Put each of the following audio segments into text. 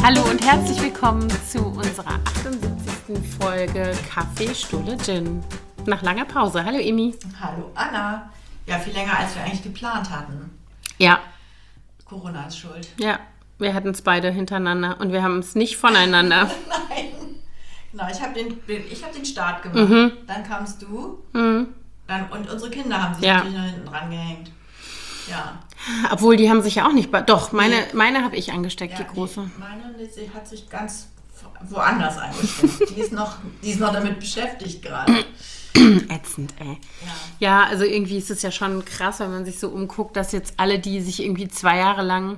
Hallo und herzlich willkommen zu unserer 78. Folge Kaffee, Stulle, Gin. Nach langer Pause. Hallo Emi. Hallo Anna. Ja, viel länger als wir eigentlich geplant hatten. Ja. Corona ist schuld. Ja, wir hatten es beide hintereinander und wir haben es nicht voneinander. Nein. Genau, ich hab den Start gemacht. Dann kamst du. Und unsere Kinder haben sich natürlich noch hinten dran gehängt. Ja. Obwohl, die haben sich ja auch nicht... Doch, meine habe ich angesteckt, die große. Meine hat sich ganz woanders angesteckt. Die ist noch damit beschäftigt gerade. Ätzend, ey. Ja, also irgendwie ist es ja schon krass, wenn man sich so umguckt, dass jetzt alle, die sich irgendwie 2 Jahre lang...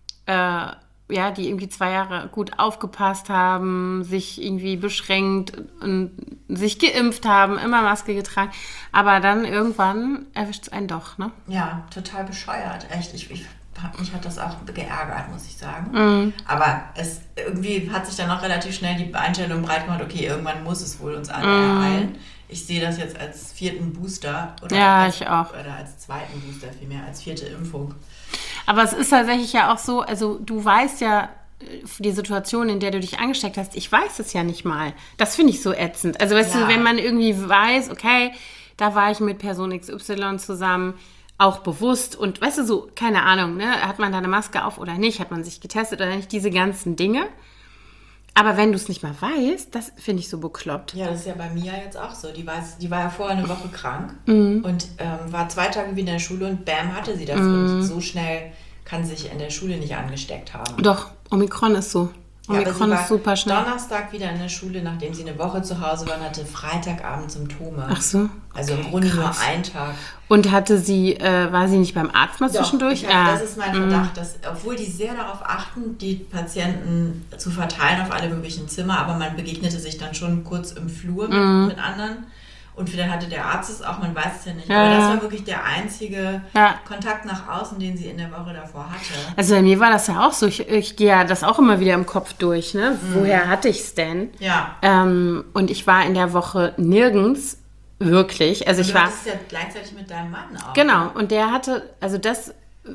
die irgendwie 2 Jahre gut aufgepasst haben, sich irgendwie beschränkt und sich geimpft haben, immer Maske getragen. Aber dann irgendwann erwischt es einen doch, ne? Ja, total bescheuert. Echt, mich hat das auch geärgert, muss ich sagen. Aber irgendwie hat sich dann auch relativ schnell die Einstellung breit gemacht, okay, irgendwann muss es wohl uns alle ereilen. Ich sehe das jetzt als 4. Booster. Ich auch. Oder als 2. Booster vielmehr, als 4. Impfung. Aber es ist tatsächlich ja auch so, also du weißt ja die Situation, in der du dich angesteckt hast, ich weiß es ja nicht mal. Das finde ich so ätzend. Also weißt du, wenn man irgendwie weiß, okay, da war ich mit Person XY zusammen, auch bewusst und weißt du, so, keine Ahnung, ne, hat man da eine Maske auf oder nicht, hat man sich getestet oder nicht, diese ganzen Dinge. Aber wenn du es nicht mal weißt, das finde ich so bekloppt. Ja, das ist ja bei Mia jetzt auch so. Die war ja vorher eine Woche krank und war 2 Tage wieder in der Schule und bam, hatte sie das. Und so schnell kann sie sich in der Schule nicht angesteckt haben. Doch, Omikron ist so. Omikron ist super schnell. Donnerstag wieder in der Schule, nachdem sie eine Woche zu Hause war und hatte Freitagabend Symptome. Ach so. Also im Grunde nur einen Tag. Und war sie nicht beim Arzt mal zwischendurch? Das ist mein Verdacht, dass, obwohl die sehr darauf achten, die Patienten zu verteilen auf alle möglichen Zimmer, aber man begegnete sich dann schon kurz im Flur mit anderen. Und vielleicht hatte der Arzt es auch, man weiß es ja nicht. Aber das war wirklich der einzige Kontakt nach außen, den sie in der Woche davor hatte. Also bei mir war das ja auch so. Ich gehe ja das auch immer wieder im Kopf durch. Ne? Woher hatte ich es denn? Ja. Und ich war in der Woche nirgends wirklich. Also du hattest ja gleichzeitig mit deinem Mann auch. Genau. Und der hatte, also das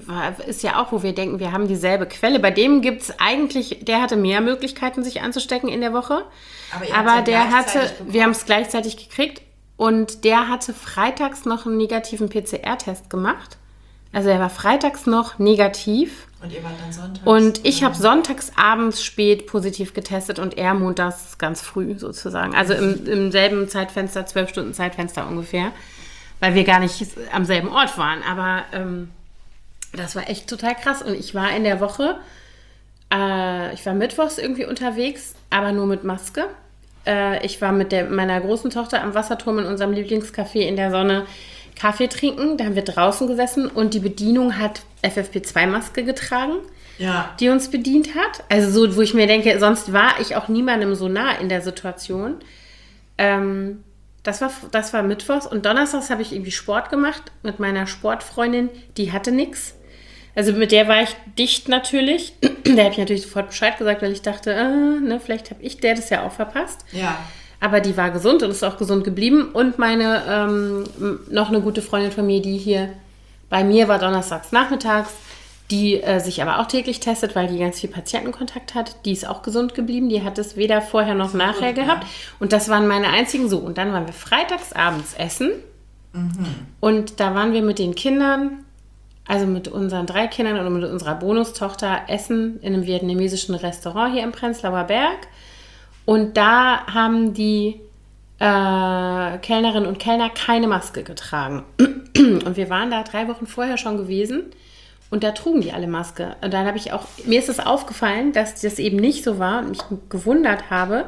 ist ja auch, wo wir denken, wir haben dieselbe Quelle. Bei dem gibt es eigentlich, der hatte mehr Möglichkeiten, sich anzustecken in der Woche. Aber wir haben es gleichzeitig gekriegt. Und der hatte freitags noch einen negativen PCR-Test gemacht. Also er war freitags noch negativ. Und ihr wart dann sonntags? Und ich habe sonntags abends spät positiv getestet und er montags ganz früh sozusagen. Also im selben Zeitfenster, 12 Stunden Zeitfenster ungefähr. Weil wir gar nicht am selben Ort waren. Aber das war echt total krass. Und ich war in der Woche, ich war mittwochs irgendwie unterwegs, aber nur mit Maske. Ich war mit meiner großen Tochter am Wasserturm in unserem Lieblingscafé in der Sonne Kaffee trinken. Da haben wir draußen gesessen und die Bedienung hat FFP2-Maske getragen, die uns bedient hat. Also so, wo ich mir denke, sonst war ich auch niemandem so nah in der Situation. Das war mittwochs und donnerstags habe ich irgendwie Sport gemacht mit meiner Sportfreundin. Die hatte nichts. Also mit der war ich dicht natürlich. Der habe ich natürlich sofort Bescheid gesagt, weil ich dachte, vielleicht habe ich das ja auch verpasst. Ja. Aber die war gesund und ist auch gesund geblieben. Und meine, noch eine gute Freundin von mir, die hier bei mir war donnerstags nachmittags, die sich aber auch täglich testet, weil die ganz viel Patientenkontakt hat. Die ist auch gesund geblieben. Die hat es weder vorher noch nachher gehabt. Und das waren meine einzigen so. Und dann waren wir freitags abends essen. Und da waren wir mit den Kindern... Also mit unseren 3 Kindern und mit unserer Bonustochter essen in einem vietnamesischen Restaurant hier im Prenzlauer Berg. Und da haben die Kellnerinnen und Kellner keine Maske getragen. Und wir waren da 3 Wochen vorher schon gewesen und da trugen die alle Maske. Und dann mir ist es aufgefallen, dass das eben nicht so war und mich gewundert habe.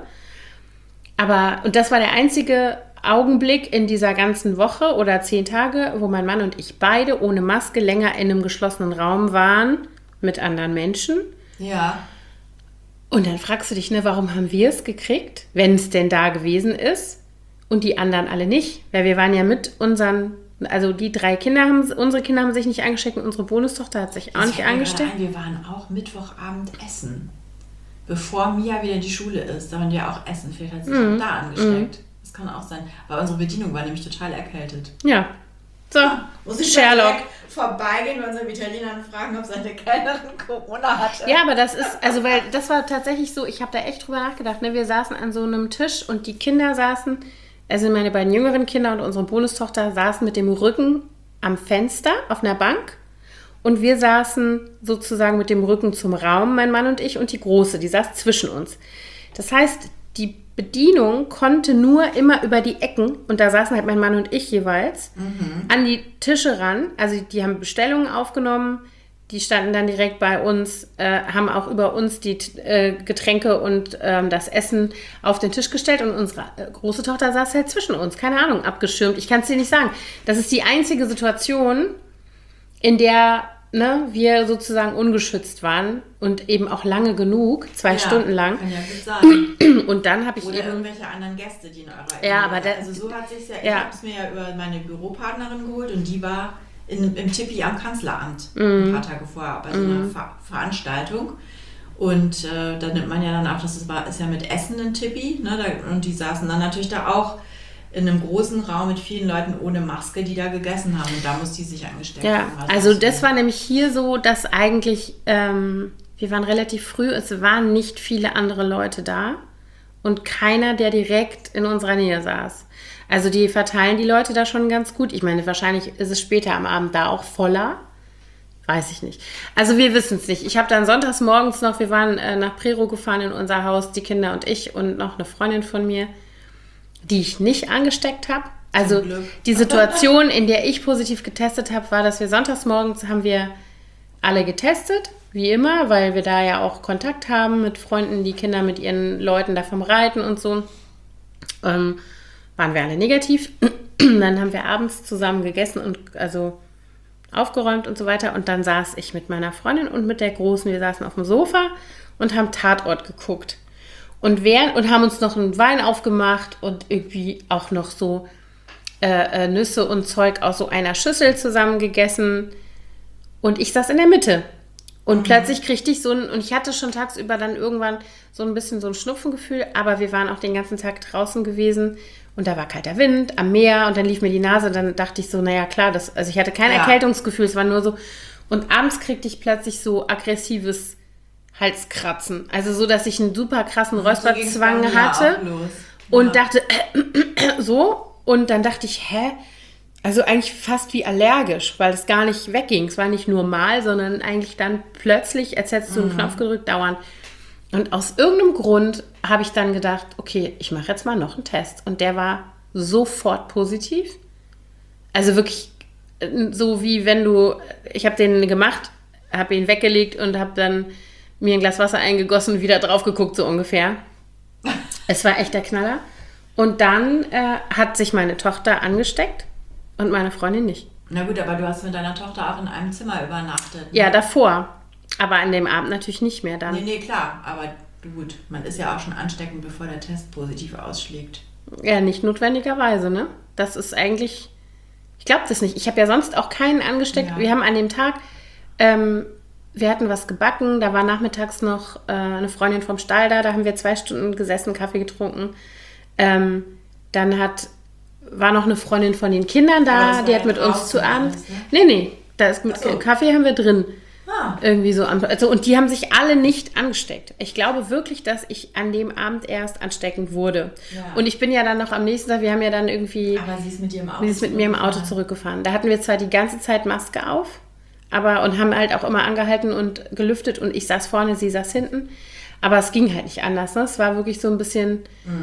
Und das war der einzige Augenblick in dieser ganzen Woche oder 10 Tage, wo mein Mann und ich beide ohne Maske länger in einem geschlossenen Raum waren mit anderen Menschen. Ja. Und dann fragst du dich, warum haben wir es gekriegt, wenn es denn da gewesen ist und die anderen alle nicht? Weil wir waren ja mit also die 3 Kinder unsere Kinder haben sich nicht angesteckt und unsere Bonustochter hat sich auch nicht angesteckt. Wir waren auch Mittwochabend essen, bevor Mia wieder in die Schule ist. Da waren wir auch essen, vielleicht hat sie sich auch da angesteckt. Das kann auch sein. Aber unsere Bedienung war nämlich total erkältet. Ja, So, muss ich Sherlock. Vorbeigehen bei unseren Italienern und fragen, ob seine Kellnerin Corona hatte. Ja, aber das ist, also weil das war tatsächlich so, ich habe da echt drüber nachgedacht, ne? Wir saßen an so einem Tisch und die Kinder saßen, also meine beiden jüngeren Kinder und unsere Bonustochter saßen mit dem Rücken am Fenster auf einer Bank und wir saßen sozusagen mit dem Rücken zum Raum, mein Mann und ich, und die Große, die saß zwischen uns. Das heißt, die Bedienung konnte nur immer über die Ecken, und da saßen halt mein Mann und ich jeweils, an die Tische ran. Also die haben Bestellungen aufgenommen, die standen dann direkt bei uns, haben auch über uns die Getränke und das Essen auf den Tisch gestellt, und unsere große Tochter saß halt zwischen uns, keine Ahnung, abgeschirmt. Ich kann es dir nicht sagen. Das ist die einzige Situation, in der wir sozusagen ungeschützt waren und eben auch lange genug, 2 Stunden lang. Kann ja gut sein. Und dann habe ich oder eben... irgendwelche anderen Gäste, die in eurer Ja, aber also so hat sich's ja, ich habe es mir ja über meine Büropartnerin geholt, und die war im Tippi am Kanzleramt ein paar Tage vorher bei so einer Veranstaltung. Und da nimmt man ja dann auch, ist ja mit Essen ein Tippi, ne? Und die saßen dann natürlich da auch in einem großen Raum mit vielen Leuten ohne Maske, die da gegessen haben. Und da muss die sich angesteckt haben. Also das war nämlich hier so, dass eigentlich, wir waren relativ früh, es waren nicht viele andere Leute da und keiner, der direkt in unserer Nähe saß. Also die verteilen die Leute da schon ganz gut. Ich meine, wahrscheinlich ist es später am Abend da auch voller. Weiß ich nicht. Also wir wissen es nicht. Ich habe dann sonntags morgens noch, wir waren nach Prero gefahren in unser Haus, die Kinder und ich und noch eine Freundin von mir, die ich nicht angesteckt habe. Also die Situation, in der ich positiv getestet habe, war, dass wir sonntags morgens haben wir alle getestet, wie immer, weil wir da ja auch Kontakt haben mit Freunden, die Kinder mit ihren Leuten da vom Reiten und so. Waren wir alle negativ. Dann haben wir abends zusammen gegessen und also aufgeräumt und so weiter. Und dann saß ich mit meiner Freundin und mit der Großen, wir saßen auf dem Sofa und haben Tatort geguckt. Und haben uns noch einen Wein aufgemacht und irgendwie auch noch so Nüsse und Zeug aus so einer Schüssel zusammen gegessen. Und ich saß in der Mitte. Und plötzlich kriegte ich und ich hatte schon tagsüber dann irgendwann so ein bisschen so ein Schnupfengefühl, aber wir waren auch den ganzen Tag draußen gewesen und da war kalter Wind am Meer und dann lief mir die Nase, dann dachte ich so, naja klar, also ich hatte kein Erkältungsgefühl, es war nur so. Und abends kriegte ich plötzlich so aggressives Halskratzen. Also so, dass ich einen super krassen Räusperzwang hatte und dachte, so. Und dann dachte ich, also eigentlich fast wie allergisch, weil es gar nicht wegging. Es war nicht nur mal, sondern eigentlich dann plötzlich, als hättest du einen Knopf gedrückt, dauernd. Und aus irgendeinem Grund habe ich dann gedacht, okay, ich mache jetzt mal noch einen Test. Und der war sofort positiv. Also wirklich so wie wenn ich habe den gemacht, habe ihn weggelegt und habe dann mir ein Glas Wasser eingegossen und wieder drauf geguckt, so ungefähr. Es war echt der Knaller. Und dann hat sich meine Tochter angesteckt und meine Freundin nicht. Na gut, aber du hast mit deiner Tochter auch in einem Zimmer übernachtet. Ne? Ja, davor. Aber an dem Abend natürlich nicht mehr dann. Nee, klar. Aber gut, man ist ja auch schon ansteckend, bevor der Test positiv ausschlägt. Ja, nicht notwendigerweise, ne? Das ist eigentlich... Ich glaube das nicht. Ich habe ja sonst auch keinen angesteckt. Ja. Wir haben an dem Tag... wir hatten was gebacken, da war nachmittags noch eine Freundin vom Stall da haben wir 2 Stunden gesessen, Kaffee getrunken. Dann war noch eine Freundin von den Kindern da, die hat mit uns zu Abend... Ne? Nee, da ist Kaffee haben wir drin. Irgendwie so. Also, und die haben sich alle nicht angesteckt. Ich glaube wirklich, dass ich an dem Abend erst ansteckend wurde. Ja. Und ich bin ja dann noch am nächsten Tag, wir haben ja dann irgendwie... Aber sie ist mit ihrem Auto mit mir im Auto zurückgefahren. Da hatten wir zwar die ganze Zeit Maske auf, und haben halt auch immer angehalten und gelüftet und ich saß vorne, sie saß hinten. Aber es ging halt nicht anders. Ne? Es war wirklich so ein bisschen,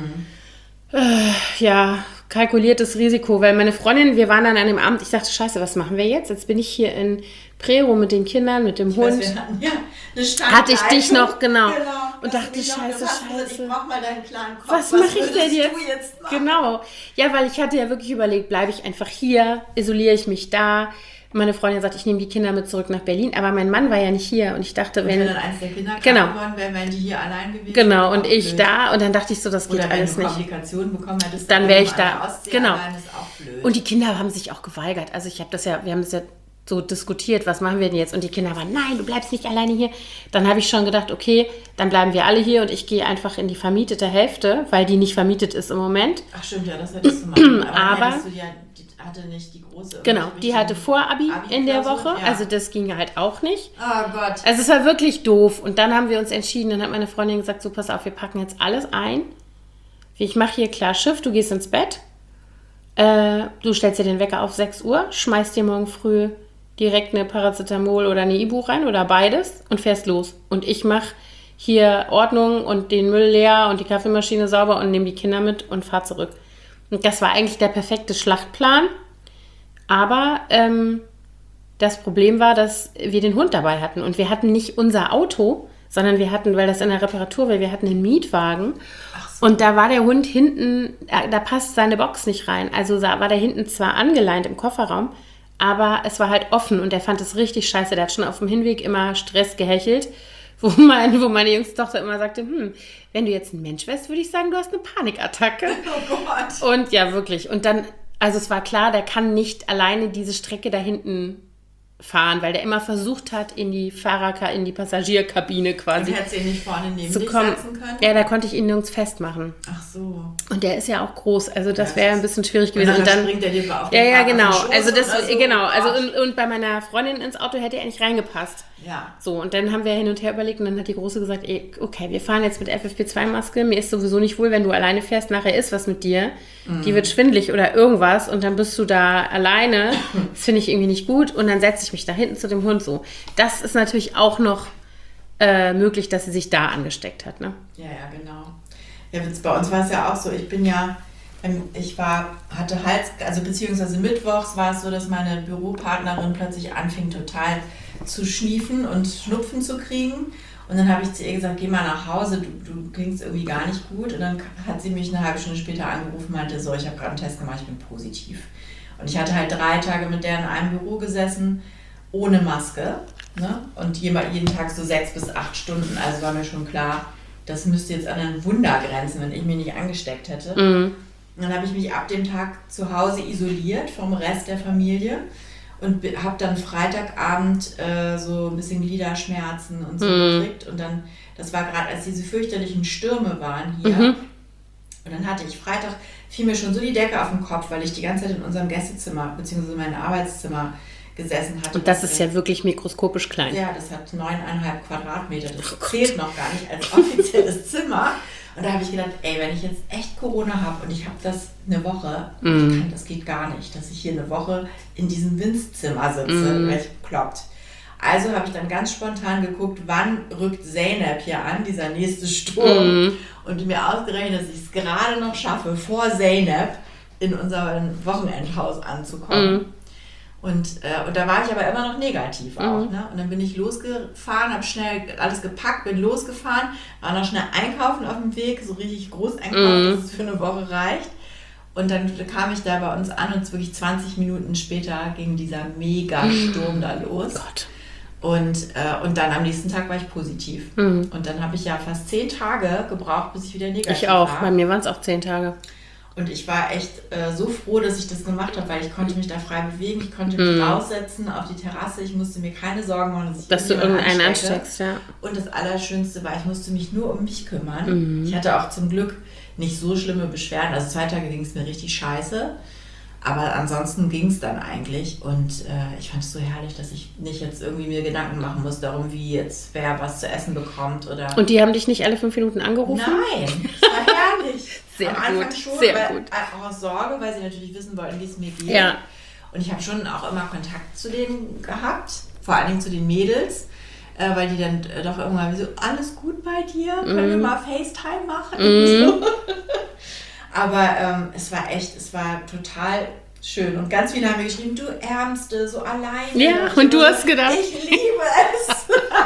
kalkuliertes Risiko. Weil meine Freundin, wir waren dann an dem Abend, ich dachte, scheiße, was machen wir jetzt? Jetzt bin ich hier in Prero mit den Kindern, mit dem Hund. Wir hatten eine hatte ich dich noch, genau. Und dachte, scheiße. Ich brauch mal deinen klaren Kopf. Was mache ich denn jetzt? Genau. Ja, weil ich hatte ja wirklich überlegt, bleibe ich einfach hier, isoliere ich mich da. Meine Freundin sagt, ich nehme die Kinder mit zurück nach Berlin, aber mein Mann war ja nicht hier und ich dachte, wenn dann eins der Kinder krank geworden wäre, wären die hier allein gewesen. Genau, und ich da und dann dachte ich so, das geht alles nicht. Oder wenn du Komplikationen bekommen hättest, dann wäre ich da. Ostsee genau. Allein ist auch blöd. Und die Kinder haben sich auch geweigert. Also wir haben das ja so diskutiert, was machen wir denn jetzt? Und die Kinder waren, nein, du bleibst nicht alleine hier. Dann habe ich schon gedacht, okay, dann bleiben wir alle hier und ich gehe einfach in die vermietete Hälfte, weil die nicht vermietet ist im Moment. Ach stimmt, ja, das hättest du machen. Aber hättest du hatte nicht die große... Genau, die hatte Vor-Abi in der Woche, ja. also das ging halt auch nicht. Oh Gott. Also es war wirklich doof und dann haben wir uns entschieden, dann hat meine Freundin gesagt, so pass auf, wir packen jetzt alles ein. Ich mache hier klar Schiff, du gehst ins Bett, du stellst dir den Wecker auf 6 Uhr, schmeißt dir morgen früh direkt eine Paracetamol oder eine Ibu rein oder beides und fährst los. Und ich mache hier Ordnung und den Müll leer und die Kaffeemaschine sauber und nehme die Kinder mit und fahre zurück. Und das war eigentlich der perfekte Schlachtplan. Aber das Problem war, dass wir den Hund dabei hatten. Und wir hatten nicht unser Auto, sondern wir hatten, weil das in der Reparatur war, wir hatten einen Mietwagen. Ach so. Und da war der Hund hinten, da passt seine Box nicht rein. Also war der hinten zwar angeleint im Kofferraum, aber es war halt offen und der fand es richtig scheiße. Der hat schon auf dem Hinweg immer Stress gehechelt, wo meine jüngste Tochter immer sagte, wenn du jetzt ein Mensch wärst, würde ich sagen, du hast eine Panikattacke. Oh Gott. Und ja, wirklich. Und dann, also es war klar, der kann nicht alleine diese Strecke da hinten fahren, weil der immer versucht hat, in die Passagierkabine quasi Und hättest du ihn nicht vorne neben zu dich kommen. setzen können? Ja, da konnte ich ihn nirgends festmachen. Ach so. Und der ist ja auch groß, also das Ja, wäre ein bisschen schwierig gewesen. Und Und dann springt er dir auf ja, den ja, auf den genau. Schoß Also das, oder so. genau. Oh Also Gott. und bei meiner Freundin ins Auto hätte er nicht reingepasst. Ja. So, und dann haben wir hin und her überlegt und dann hat die Große gesagt, okay, wir fahren jetzt mit FFP2-Maske, mir ist sowieso nicht wohl, wenn du alleine fährst, nachher ist was mit dir, die wird schwindelig oder irgendwas und dann bist du da alleine, das finde ich irgendwie nicht gut und dann setze ich mich da hinten zu dem Hund so. Das ist natürlich auch noch möglich, dass sie sich da angesteckt hat, ne? Ja, genau. Ja, bei uns war es ja auch so, hatte also beziehungsweise mittwochs war es so, dass meine Büropartnerin plötzlich anfing total zu schniefen und Schnupfen zu kriegen. Und dann habe ich zu ihr gesagt, geh mal nach Hause, du klingst irgendwie gar nicht gut. Und dann hat sie mich eine halbe Stunde später angerufen und meinte, so, ich habe gerade einen Test gemacht, ich bin positiv. Und ich hatte halt 3 Tage mit der in einem Büro gesessen, ohne Maske. Ne? Und jeden Tag so 6 bis 8 Stunden. Also war mir schon klar, das müsste jetzt an ein Wunder grenzen, wenn ich mich nicht angesteckt hätte. Und dann habe ich mich ab dem Tag zu Hause isoliert vom Rest der Familie. Und habe dann Freitagabend so ein bisschen Gliederschmerzen und so gekriegt. Und dann, das war gerade, als diese fürchterlichen Stürme waren hier. Und dann hatte ich Freitag, fiel mir schon so die Decke auf den Kopf, weil ich die ganze Zeit in unserem Gästezimmer, beziehungsweise meinem Arbeitszimmer gesessen hatte. Und das ist ja wirklich mikroskopisch klein. Ja, das hat 9,5 Quadratmeter. Das zählt noch gar nicht als offizielles Zimmer. Und da habe ich gedacht, ey, wenn ich jetzt echt Corona habe und ich habe das eine Woche, das geht gar nicht, dass ich hier eine Woche in diesem Winzzimmer sitze, wäre ich bekloppt. Also habe ich dann ganz spontan geguckt, wann rückt Zeynep hier an, dieser nächste Sturm. Und mir ausgerechnet, dass ich es gerade noch schaffe, vor Zeynep in unser Wochenendhaus anzukommen. Und da war ich aber immer noch negativ auch. Ne? Und dann bin ich losgefahren, habe schnell alles gepackt, bin losgefahren, war noch schnell einkaufen auf dem Weg, so richtig groß einkaufen, dass es für eine Woche reicht. Und dann kam ich da bei uns an und wirklich 20 Minuten später ging dieser Mega-Sturm da los. Gott. Und dann am nächsten Tag war ich positiv. Und dann habe ich ja fast 10 Tage gebraucht, bis ich wieder negativ war. Ich auch, bei mir waren es auch 10 Tage. Und ich war echt so froh, dass ich das gemacht habe, weil ich konnte mich da frei bewegen, ich konnte mich raussetzen auf die Terrasse, ich musste mir keine Sorgen machen, dass du irgendeinen ansteckst, ja. Und das Allerschönste war, ich musste mich nur um mich kümmern. Ich hatte auch zum Glück nicht so schlimme Beschwerden, also 2 Tage ging es mir richtig scheiße, aber ansonsten ging es dann eigentlich und ich fand es so herrlich, dass ich nicht jetzt irgendwie mir Gedanken machen muss darum, wie jetzt wer was zu essen bekommt oder... Und die haben dich nicht alle 5 Minuten angerufen? Nein, das war herrlich. Sehr Am Anfang gut, schon, sehr weil, gut. auch aus Sorge, weil sie natürlich wissen wollten, wie es mir geht. Ja. Und ich habe schon auch immer Kontakt zu denen gehabt, vor allen Dingen zu den Mädels, weil die dann doch irgendwann so, alles gut bei dir? Können wir mal FaceTime machen? Und so. Aber es war total schön. Und ganz viele haben mir geschrieben, du Ärmste, so alleine. Ja, und du hast gedacht. Ich liebe es.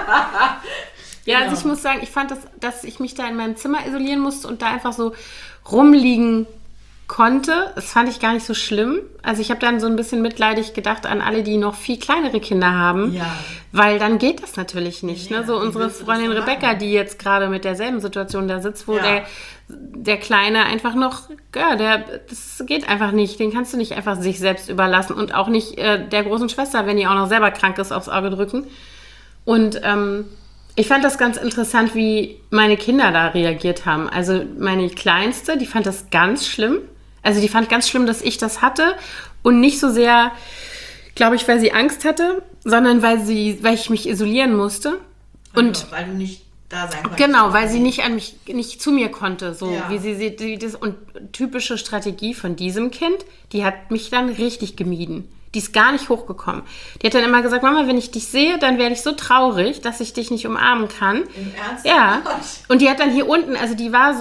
Ja, also ich muss sagen, ich fand, dass ich mich da in meinem Zimmer isolieren musste und da einfach so rumliegen konnte. Das fand ich gar nicht so schlimm. Also ich habe dann so ein bisschen mitleidig gedacht an alle, die noch viel kleinere Kinder haben. Ja. Weil dann geht das natürlich nicht. Ja, ne? So wie unsere willst du das Freundin denn Rebecca, machen? die jetzt gerade mit derselben Situation da sitzt, wo Ja. der Kleine einfach noch, ja, das geht einfach nicht. Den kannst du nicht einfach sich selbst überlassen und auch nicht der großen Schwester, wenn die auch noch selber krank ist, aufs Auge drücken. Und ich fand das ganz interessant, wie meine Kinder da reagiert haben. Also meine Kleinste, die fand das ganz schlimm. Also die fand ganz schlimm, dass ich das hatte. Und nicht so sehr, glaube ich, weil sie Angst hatte, sondern weil ich mich isolieren musste. Und also, weil du nicht da sein konntest. Genau, weil sie nicht zu mir konnte, so wie sie das. Und typische Strategie von diesem Kind, die hat mich dann richtig gemieden. Die ist gar nicht hochgekommen. Die hat dann immer gesagt, Mama, wenn ich dich sehe, dann werde ich so traurig, dass ich dich nicht umarmen kann. Im Ernst? Ja. Und die hat dann hier unten, also die war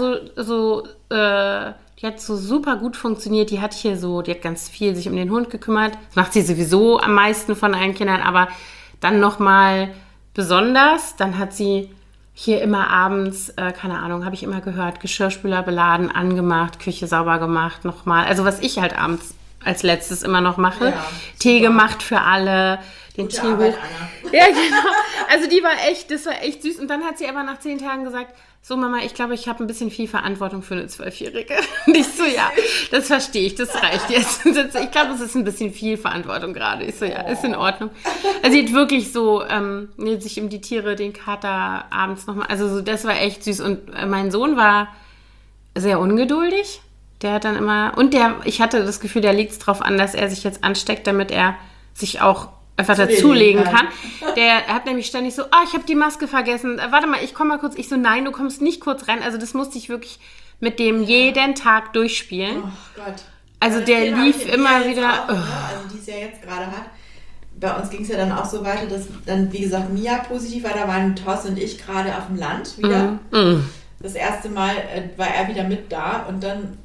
die hat so super gut funktioniert. Die hat ganz viel sich um den Hund gekümmert. Das macht sie sowieso am meisten von allen Kindern, aber dann nochmal besonders. Dann hat sie hier immer abends, keine Ahnung, habe ich immer gehört, Geschirrspüler beladen, angemacht, Küche sauber gemacht, nochmal. Also was ich halt abends als letztes immer noch mache. Ja, Tee gemacht für alle, den Gute Tee Arbeit, hoch. Anna. Ja, genau. Also das war echt süß. Und dann hat sie aber nach 10 Tagen gesagt, so Mama, ich glaube, ich habe ein bisschen viel Verantwortung für eine 12-Jährige. Und ich so, ja, das verstehe ich, das reicht jetzt. Ich glaube, es ist ein bisschen viel Verantwortung gerade. Ich so, ja, ist in Ordnung. Also sie hat wirklich so sich um die Tiere, den Kater abends nochmal, also so, das war echt süß. Und mein Sohn war sehr ungeduldig. Der hat dann immer, ich hatte das Gefühl, der liegt es drauf an, dass er sich jetzt ansteckt, damit er sich auch einfach dazulegen kann. Der hat nämlich ständig so, ich habe die Maske vergessen, warte mal, ich komme mal kurz. Ich so, nein, du kommst nicht kurz rein. Also das musste ich wirklich mit dem jeden Tag durchspielen. Oh Gott. Also der lief immer wieder. Auch, also die es ja jetzt gerade hat. Bei uns ging es ja dann auch so weiter, dass dann, wie gesagt, Mia positiv war. Da waren Thorsten und ich gerade auf dem Land wieder. Das erste Mal war er wieder mit da und dann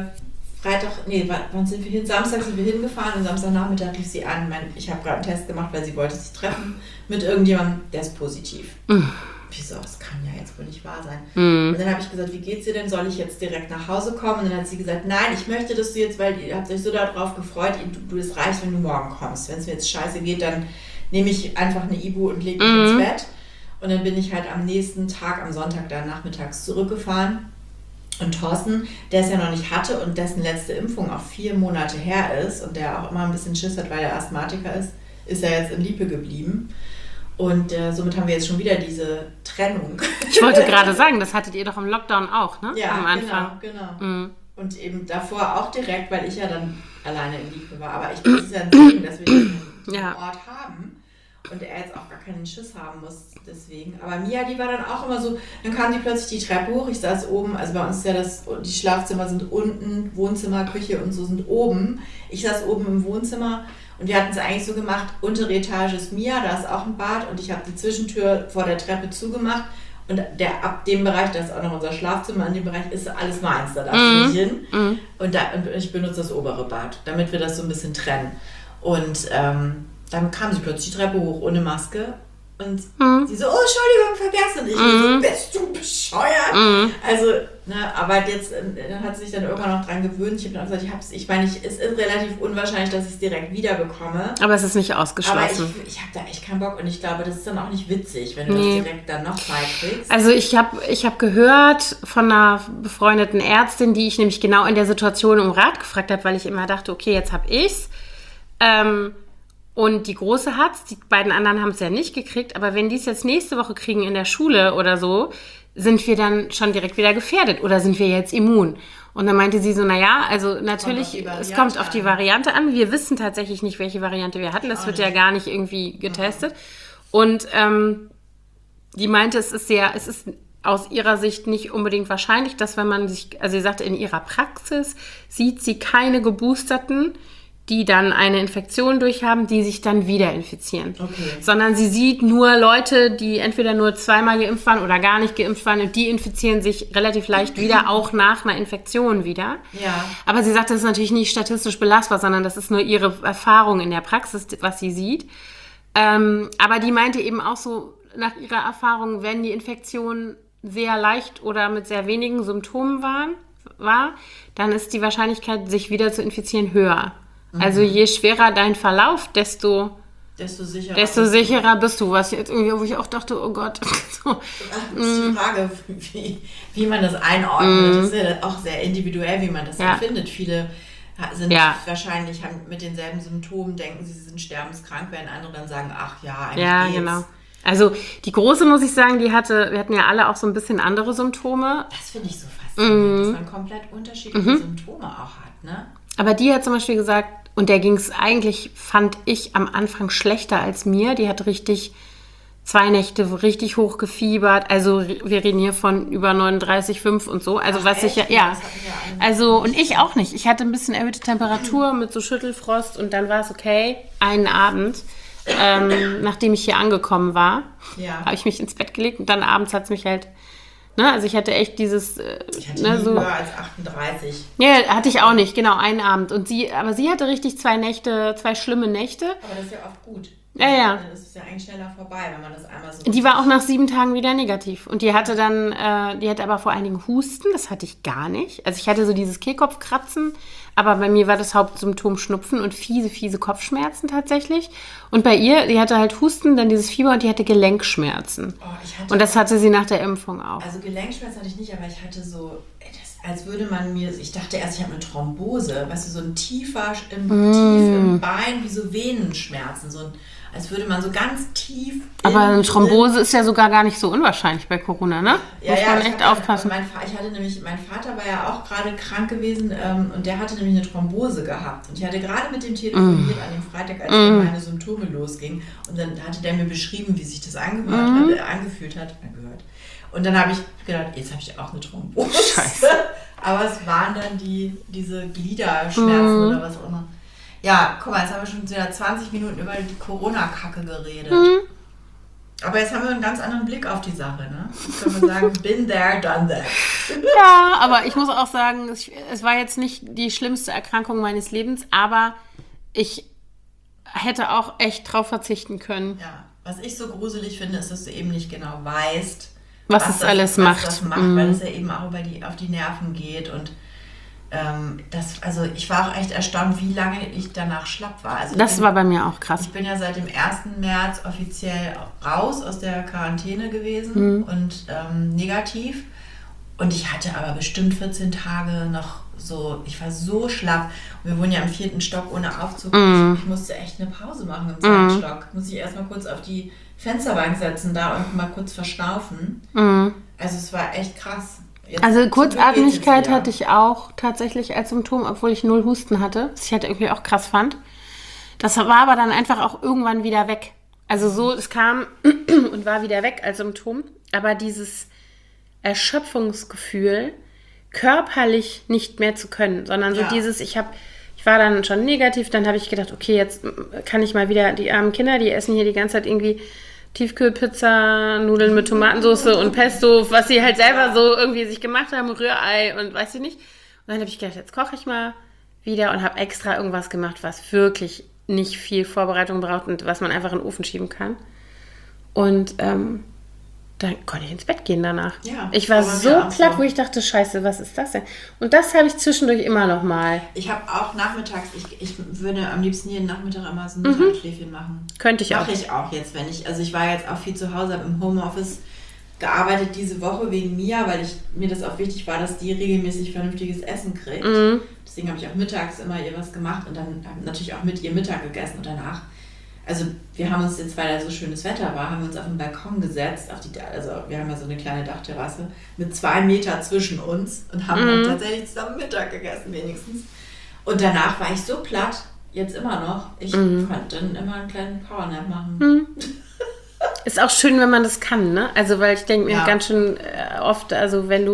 wann sind wir hin? Samstag sind wir hingefahren und Samstagnachmittag rief sie an. Ich habe gerade einen Test gemacht, weil sie wollte sich treffen mit irgendjemandem, der ist positiv. Wieso? Das kann ja jetzt wohl nicht wahr sein. Und dann habe ich gesagt, wie geht's dir denn? Soll ich jetzt direkt nach Hause kommen? Und dann hat sie gesagt, nein, ich möchte, dass du jetzt, weil ihr habt euch so darauf gefreut, es reicht, wenn du morgen kommst. Wenn es mir jetzt scheiße geht, dann nehme ich einfach eine Ibu und lege mich ins Bett. Und dann bin ich halt am nächsten Tag, am Sonntag dann nachmittags zurückgefahren. Und Thorsten, der es ja noch nicht hatte und dessen letzte Impfung auch 4 Monate her ist und der auch immer ein bisschen Schiss hat, weil er Asthmatiker ist er jetzt in Lippe geblieben. Und somit haben wir jetzt schon wieder diese Trennung. Ich wollte gerade sagen, das hattet ihr doch im Lockdown auch, ne? Ja, am Anfang. genau. Und eben davor auch direkt, weil ich ja dann alleine in Lippe war. Aber es ist ja ein Segen, dass wir diesen Ort haben. Und er jetzt auch gar keinen Schiss haben muss deswegen. Aber Mia, die war dann auch immer so, dann kam die plötzlich die Treppe hoch, ich saß oben, also bei uns ist ja die Schlafzimmer sind unten, Wohnzimmer, Küche und so sind oben. Ich saß oben im Wohnzimmer und wir hatten es eigentlich so gemacht, untere Etage ist Mia, da ist auch ein Bad und ich habe die Zwischentür vor der Treppe zugemacht und ab dem Bereich, da ist auch noch unser Schlafzimmer, an dem Bereich ist alles meins, da darf ich nicht hin. Und ich benutze das obere Bad, damit wir das so ein bisschen trennen. Und dann kam sie plötzlich die Treppe hoch ohne Maske und sie so, oh, Entschuldigung, vergessen. Und ich so, bist du bescheuert? Also, aber jetzt hat sie sich dann irgendwann noch dran gewöhnt. Ich habe dann gesagt, es ist relativ unwahrscheinlich, dass ich es direkt wieder bekomme. Aber es ist nicht ausgeschlossen. Aber ich habe da echt keinen Bock und ich glaube, das ist dann auch nicht witzig, wenn du das direkt dann noch mal kriegst. Also ich hab gehört von einer befreundeten Ärztin, die ich nämlich genau in der Situation um Rat gefragt habe, weil ich immer dachte, okay, jetzt habe ich's. Und die Große hat's, die beiden anderen haben es ja nicht gekriegt, aber wenn die es jetzt nächste Woche kriegen in der Schule oder so, sind wir dann schon direkt wieder gefährdet oder sind wir jetzt immun? Und dann meinte sie so, also natürlich, es kommt auf die Variante an. Wir wissen tatsächlich nicht, welche Variante wir hatten. Das wird ja gar nicht irgendwie getestet. Und die meinte, es ist aus ihrer Sicht nicht unbedingt wahrscheinlich, dass wenn man sie sagte, in ihrer Praxis sieht sie keine Geboosterten, die dann eine Infektion durchhaben, die sich dann wieder infizieren. Okay. Sondern sie sieht nur Leute, die entweder nur 2-mal geimpft waren oder gar nicht geimpft waren und die infizieren sich relativ leicht wieder, auch nach einer Infektion wieder. Ja. Aber sie sagt, das ist natürlich nicht statistisch belastbar, sondern das ist nur ihre Erfahrung in der Praxis, was sie sieht. Aber die meinte eben auch so, nach ihrer Erfahrung, wenn die Infektion sehr leicht oder mit sehr wenigen Symptomen war, dann ist die Wahrscheinlichkeit, sich wieder zu infizieren, höher. Also je schwerer dein Verlauf, desto sicherer bist du. Was jetzt irgendwie, wo ich auch dachte, oh Gott. So. Das ist die Frage, wie man das einordnet. Das ist ja auch sehr individuell, wie man das empfindet. Viele sind wahrscheinlich, haben mit denselben Symptomen, denken sie sind sterbenskrank, während andere dann sagen, ach ja, eigentlich geht's. Genau. Also die Große, muss ich sagen, wir hatten ja alle auch so ein bisschen andere Symptome. Das finde ich so faszinierend, dass man komplett unterschiedliche Symptome auch hat, ne? Aber die hat zum Beispiel gesagt, Und der ging es eigentlich, fand ich, am Anfang schlechter als mir. Die hat 2 Nächte richtig hoch gefiebert. Also wir reden hier von über 39,5 und so. Also was ich also und ich auch nicht. Ich hatte ein bisschen erhöhte Temperatur mit so Schüttelfrost und dann war es okay. Einen Abend, nachdem ich hier angekommen war, habe ich mich ins Bett gelegt und dann abends hat es mich halt, ne, also ich hatte echt dieses, ich hatte nie höher als 38. Ja, hatte ich auch nicht, genau, einen Abend. Aber sie hatte richtig 2 schlimme Nächte. Aber das ist ja oft gut. Ja. Dann ist es ja eigentlich schneller vorbei, wenn man das einmal so... Die war auch nach 7 Tagen wieder negativ. Und die hatte aber vor allen Dingen Husten, das hatte ich gar nicht. Also ich hatte so dieses Kehlkopfkratzen, aber bei mir war das Hauptsymptom Schnupfen und fiese Kopfschmerzen tatsächlich. Und bei ihr, die hatte halt Husten, dann dieses Fieber und die hatte Gelenkschmerzen. Und das hatte sie nach der Impfung auch. Also Gelenkschmerzen hatte ich nicht, aber ich hatte so... als würde man mir, ich dachte erst, ich habe eine Thrombose, weißt du, so ein tief im Bein, wie so Venenschmerzen, als würde man so ganz tief... Aber eine Thrombose ist ja sogar gar nicht so unwahrscheinlich bei Corona, ne? Muss man echt aufpassen. Mein Vater war ja auch gerade krank gewesen und der hatte nämlich eine Thrombose gehabt. Und ich hatte gerade mit dem telefoniert an dem Freitag, als meine Symptome losgingen. Und dann hatte der mir beschrieben, wie sich das angefühlt hat. Und dann habe ich gedacht, jetzt habe ich auch eine Thrombose. Scheiße. Aber es waren dann diese Gliederschmerzen oder was auch immer. Ja, guck mal, jetzt haben wir schon wieder 20 Minuten über die Corona-Kacke geredet. Aber jetzt haben wir einen ganz anderen Blick auf die Sache, ne? Jetzt können wir sagen, been there, done that. Ja, aber ich muss auch sagen, es war jetzt nicht die schlimmste Erkrankung meines Lebens, aber ich hätte auch echt drauf verzichten können. Ja, was ich so gruselig finde, ist, dass du eben nicht genau weißt, was das alles macht. Weil es ja eben auch auf die Nerven geht und also ich war auch echt erstaunt, wie lange ich danach schlapp war. Also das war bei mir auch krass. Ich bin ja seit dem 1. März offiziell raus aus der Quarantäne gewesen und negativ. Und ich hatte aber bestimmt 14 Tage noch so, ich war so schlapp. Und wir wohnen ja im 4. Stock ohne Aufzug. Ich musste echt eine Pause machen im 2. Stock. Muss ich erstmal kurz auf die Fensterbank setzen da und mal kurz verschnaufen. Also es war echt krass. Also Kurzatmigkeit hatte ich auch tatsächlich als Symptom, obwohl ich 0 Husten hatte, was ich halt irgendwie auch krass fand. Das war aber dann einfach auch irgendwann wieder weg. Also so, es kam und war wieder weg als Symptom. Aber dieses Erschöpfungsgefühl, körperlich nicht mehr zu können, sondern so dieses, ich war dann schon negativ, dann habe ich gedacht, okay, jetzt kann ich mal wieder, die armen Kinder, die essen hier die ganze Zeit irgendwie Tiefkühlpizza, Nudeln mit Tomatensauce und Pesto, was sie halt selber so irgendwie sich gemacht haben, Rührei und weiß ich nicht. Und dann habe ich gedacht, jetzt koche ich mal wieder und habe extra irgendwas gemacht, was wirklich nicht viel Vorbereitung braucht und was man einfach in den Ofen schieben kann. Und dann konnte ich ins Bett gehen danach. Ja, ich war so platt, wo ich dachte, scheiße, was ist das denn? Und das habe ich zwischendurch immer noch mal. Ich habe auch nachmittags, ich würde am liebsten jeden Nachmittag immer so ein Mittagsschläfchen machen. Könnte ich auch. Mache ich auch jetzt, also ich war jetzt auch viel zu Hause, habe im Homeoffice gearbeitet diese Woche wegen Mia, weil mir das auch wichtig war, dass die regelmäßig vernünftiges Essen kriegt. Deswegen habe ich auch mittags immer ihr was gemacht und dann natürlich auch mit ihr Mittag gegessen und danach. Also wir haben uns jetzt, weil da so schönes Wetter war, haben wir uns auf den Balkon gesetzt, also wir haben ja so eine kleine Dachterrasse mit 2 Meter zwischen uns und haben dann tatsächlich zusammen Mittag gegessen wenigstens. Und danach war ich so platt, jetzt immer noch, ich konnte dann immer einen kleinen Powernap machen. Ist auch schön, wenn man das kann, ne? Also weil ich denke mir ganz schön oft, also wenn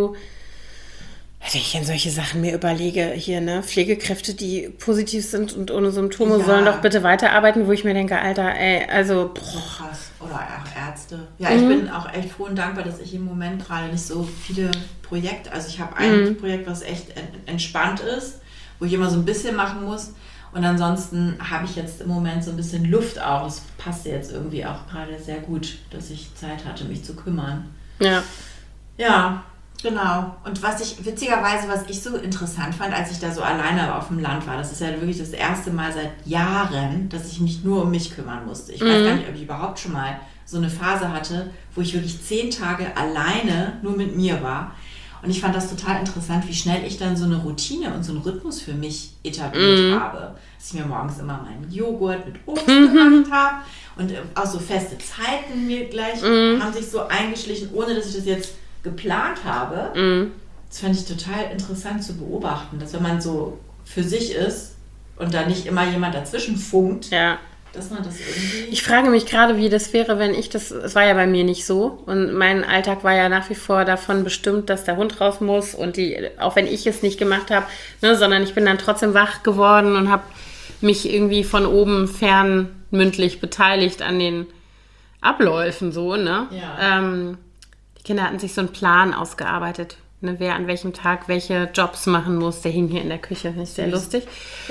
ich in solche Sachen mir überlege, hier, ne, Pflegekräfte, die positiv sind und ohne Symptome, sollen doch bitte weiterarbeiten, wo ich mir denke, Alter, also, so krass. Oder auch Ärzte. Ja, ich bin auch echt froh und dankbar, dass ich im Moment gerade nicht so viele Projekte, also ich habe ein Projekt, was echt entspannt ist, wo ich immer so ein bisschen machen muss. Und ansonsten habe ich jetzt im Moment so ein bisschen Luft auch. Das passt jetzt irgendwie auch gerade sehr gut, dass ich Zeit hatte, mich zu kümmern. Ja. Ja. Genau. Und was ich so interessant fand, als ich da so alleine auf dem Land war, das ist ja wirklich das erste Mal seit Jahren, dass ich mich nur um mich kümmern musste. Ich weiß gar nicht, ob ich überhaupt schon mal so eine Phase hatte, wo ich wirklich 10 Tage alleine nur mit mir war. Und ich fand das total interessant, wie schnell ich dann so eine Routine und so einen Rhythmus für mich etabliert habe. Dass ich mir morgens immer meinen Joghurt mit Obst gemacht habe und auch so feste Zeiten mir gleich haben sich so eingeschlichen, ohne dass ich das jetzt geplant habe. Das fand ich total interessant zu beobachten, dass wenn man so für sich ist, und da nicht immer jemand dazwischen funkt, Ja. dass man das irgendwie... Ich frage mich gerade, wie das wäre, wenn es war ja bei mir nicht so und mein Alltag war ja nach wie vor davon bestimmt, dass der Hund raus muss und auch wenn ich es nicht gemacht habe, ne, sondern ich bin dann trotzdem wach geworden und habe mich irgendwie von oben fern mündlich beteiligt an den Abläufen so, ne? Ja. Die Kinder hatten sich so einen Plan ausgearbeitet, ne, wer an welchem Tag welche Jobs machen muss. Der hing hier in der Küche, finde ich sehr lustig.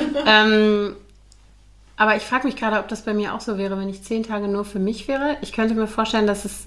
Aber ich frage mich gerade, ob das bei mir auch so wäre, wenn ich 10 Tage nur für mich wäre. Ich könnte mir vorstellen,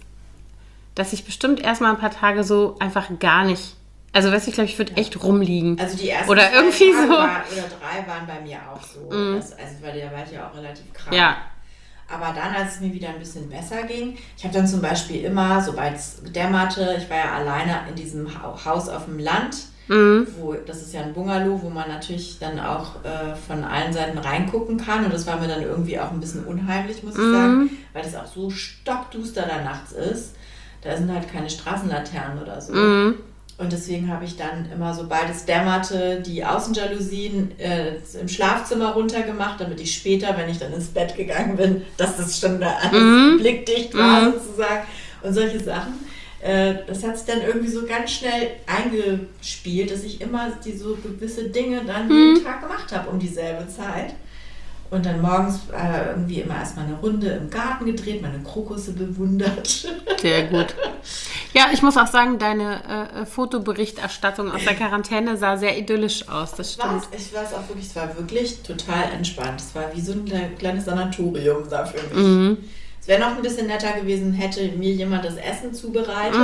dass ich bestimmt erstmal ein paar Tage so einfach gar nicht. Also weißt du, ich glaube, ich würde echt rumliegen. Also die ersten oder 2 irgendwie Tage so. oder 3 waren bei mir auch so. Weil da war ich ja auch relativ krank. Ja. Aber dann, als es mir wieder ein bisschen besser ging, ich habe dann zum Beispiel immer, sobald es dämmerte, ich war ja alleine in diesem Haus auf dem Land, das ist ja ein Bungalow, wo man natürlich dann auch von allen Seiten reingucken kann. Und das war mir dann irgendwie auch ein bisschen unheimlich, muss ich sagen, weil es auch so stockduster da nachts ist. Da sind halt keine Straßenlaternen oder so. Und deswegen habe ich dann immer, sobald es dämmerte, die Außenjalousien im Schlafzimmer runtergemacht, damit ich später, wenn ich dann ins Bett gegangen bin, dass das schon da alles blickdicht war sozusagen und solche Sachen. Das hat sich dann irgendwie so ganz schnell eingespielt, dass ich immer so gewisse Dinge dann jeden Tag gemacht habe um dieselbe Zeit. Und dann morgens irgendwie immer erstmal eine Runde im Garten gedreht, meine Krokusse bewundert. Sehr gut. Ja, ich muss auch sagen, deine Fotoberichterstattung aus der Quarantäne sah sehr idyllisch aus. Das stimmt. Ich weiß auch wirklich, es war wirklich total entspannt. Es war wie so ein kleines Sanatorium da für mich. Es wäre noch ein bisschen netter gewesen, hätte mir jemand das Essen zubereitet.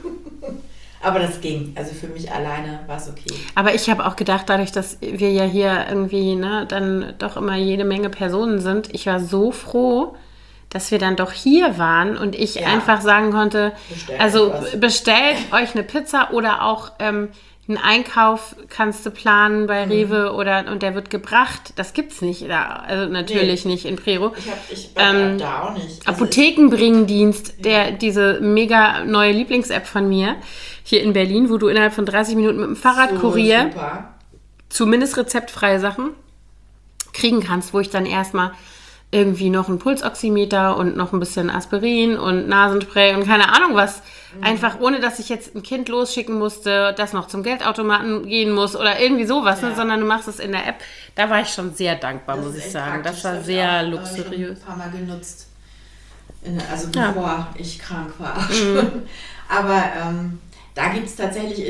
Aber das ging. Also für mich alleine war es okay. Aber ich habe auch gedacht, dadurch, dass wir ja hier irgendwie dann doch immer jede Menge Personen sind, ich war so froh, dass wir dann doch hier waren und ich einfach sagen konnte, bestellt euch eine Pizza oder auch einen Einkauf kannst du planen bei Rewe und der wird gebracht. Das gibt's nicht da, also natürlich nicht in Prero. Ich da auch nicht. Also Apothekenbringdienst, diese mega neue Lieblings-App von mir hier in Berlin, wo du innerhalb von 30 Minuten mit dem Fahrradkurier zumindest rezeptfreie Sachen kriegen kannst, wo ich dann erstmal irgendwie noch einen Pulsoximeter und noch ein bisschen Aspirin und Nasenspray und keine Ahnung was. Einfach ohne, dass ich jetzt ein Kind losschicken musste, das noch zum Geldautomaten gehen muss oder irgendwie sowas, sondern du machst es in der App. Da war ich schon sehr dankbar, muss ich sagen. Das war sehr luxuriös. Ich habe ein paar Mal genutzt. Bevor ich krank war. Aber da gibt es tatsächlich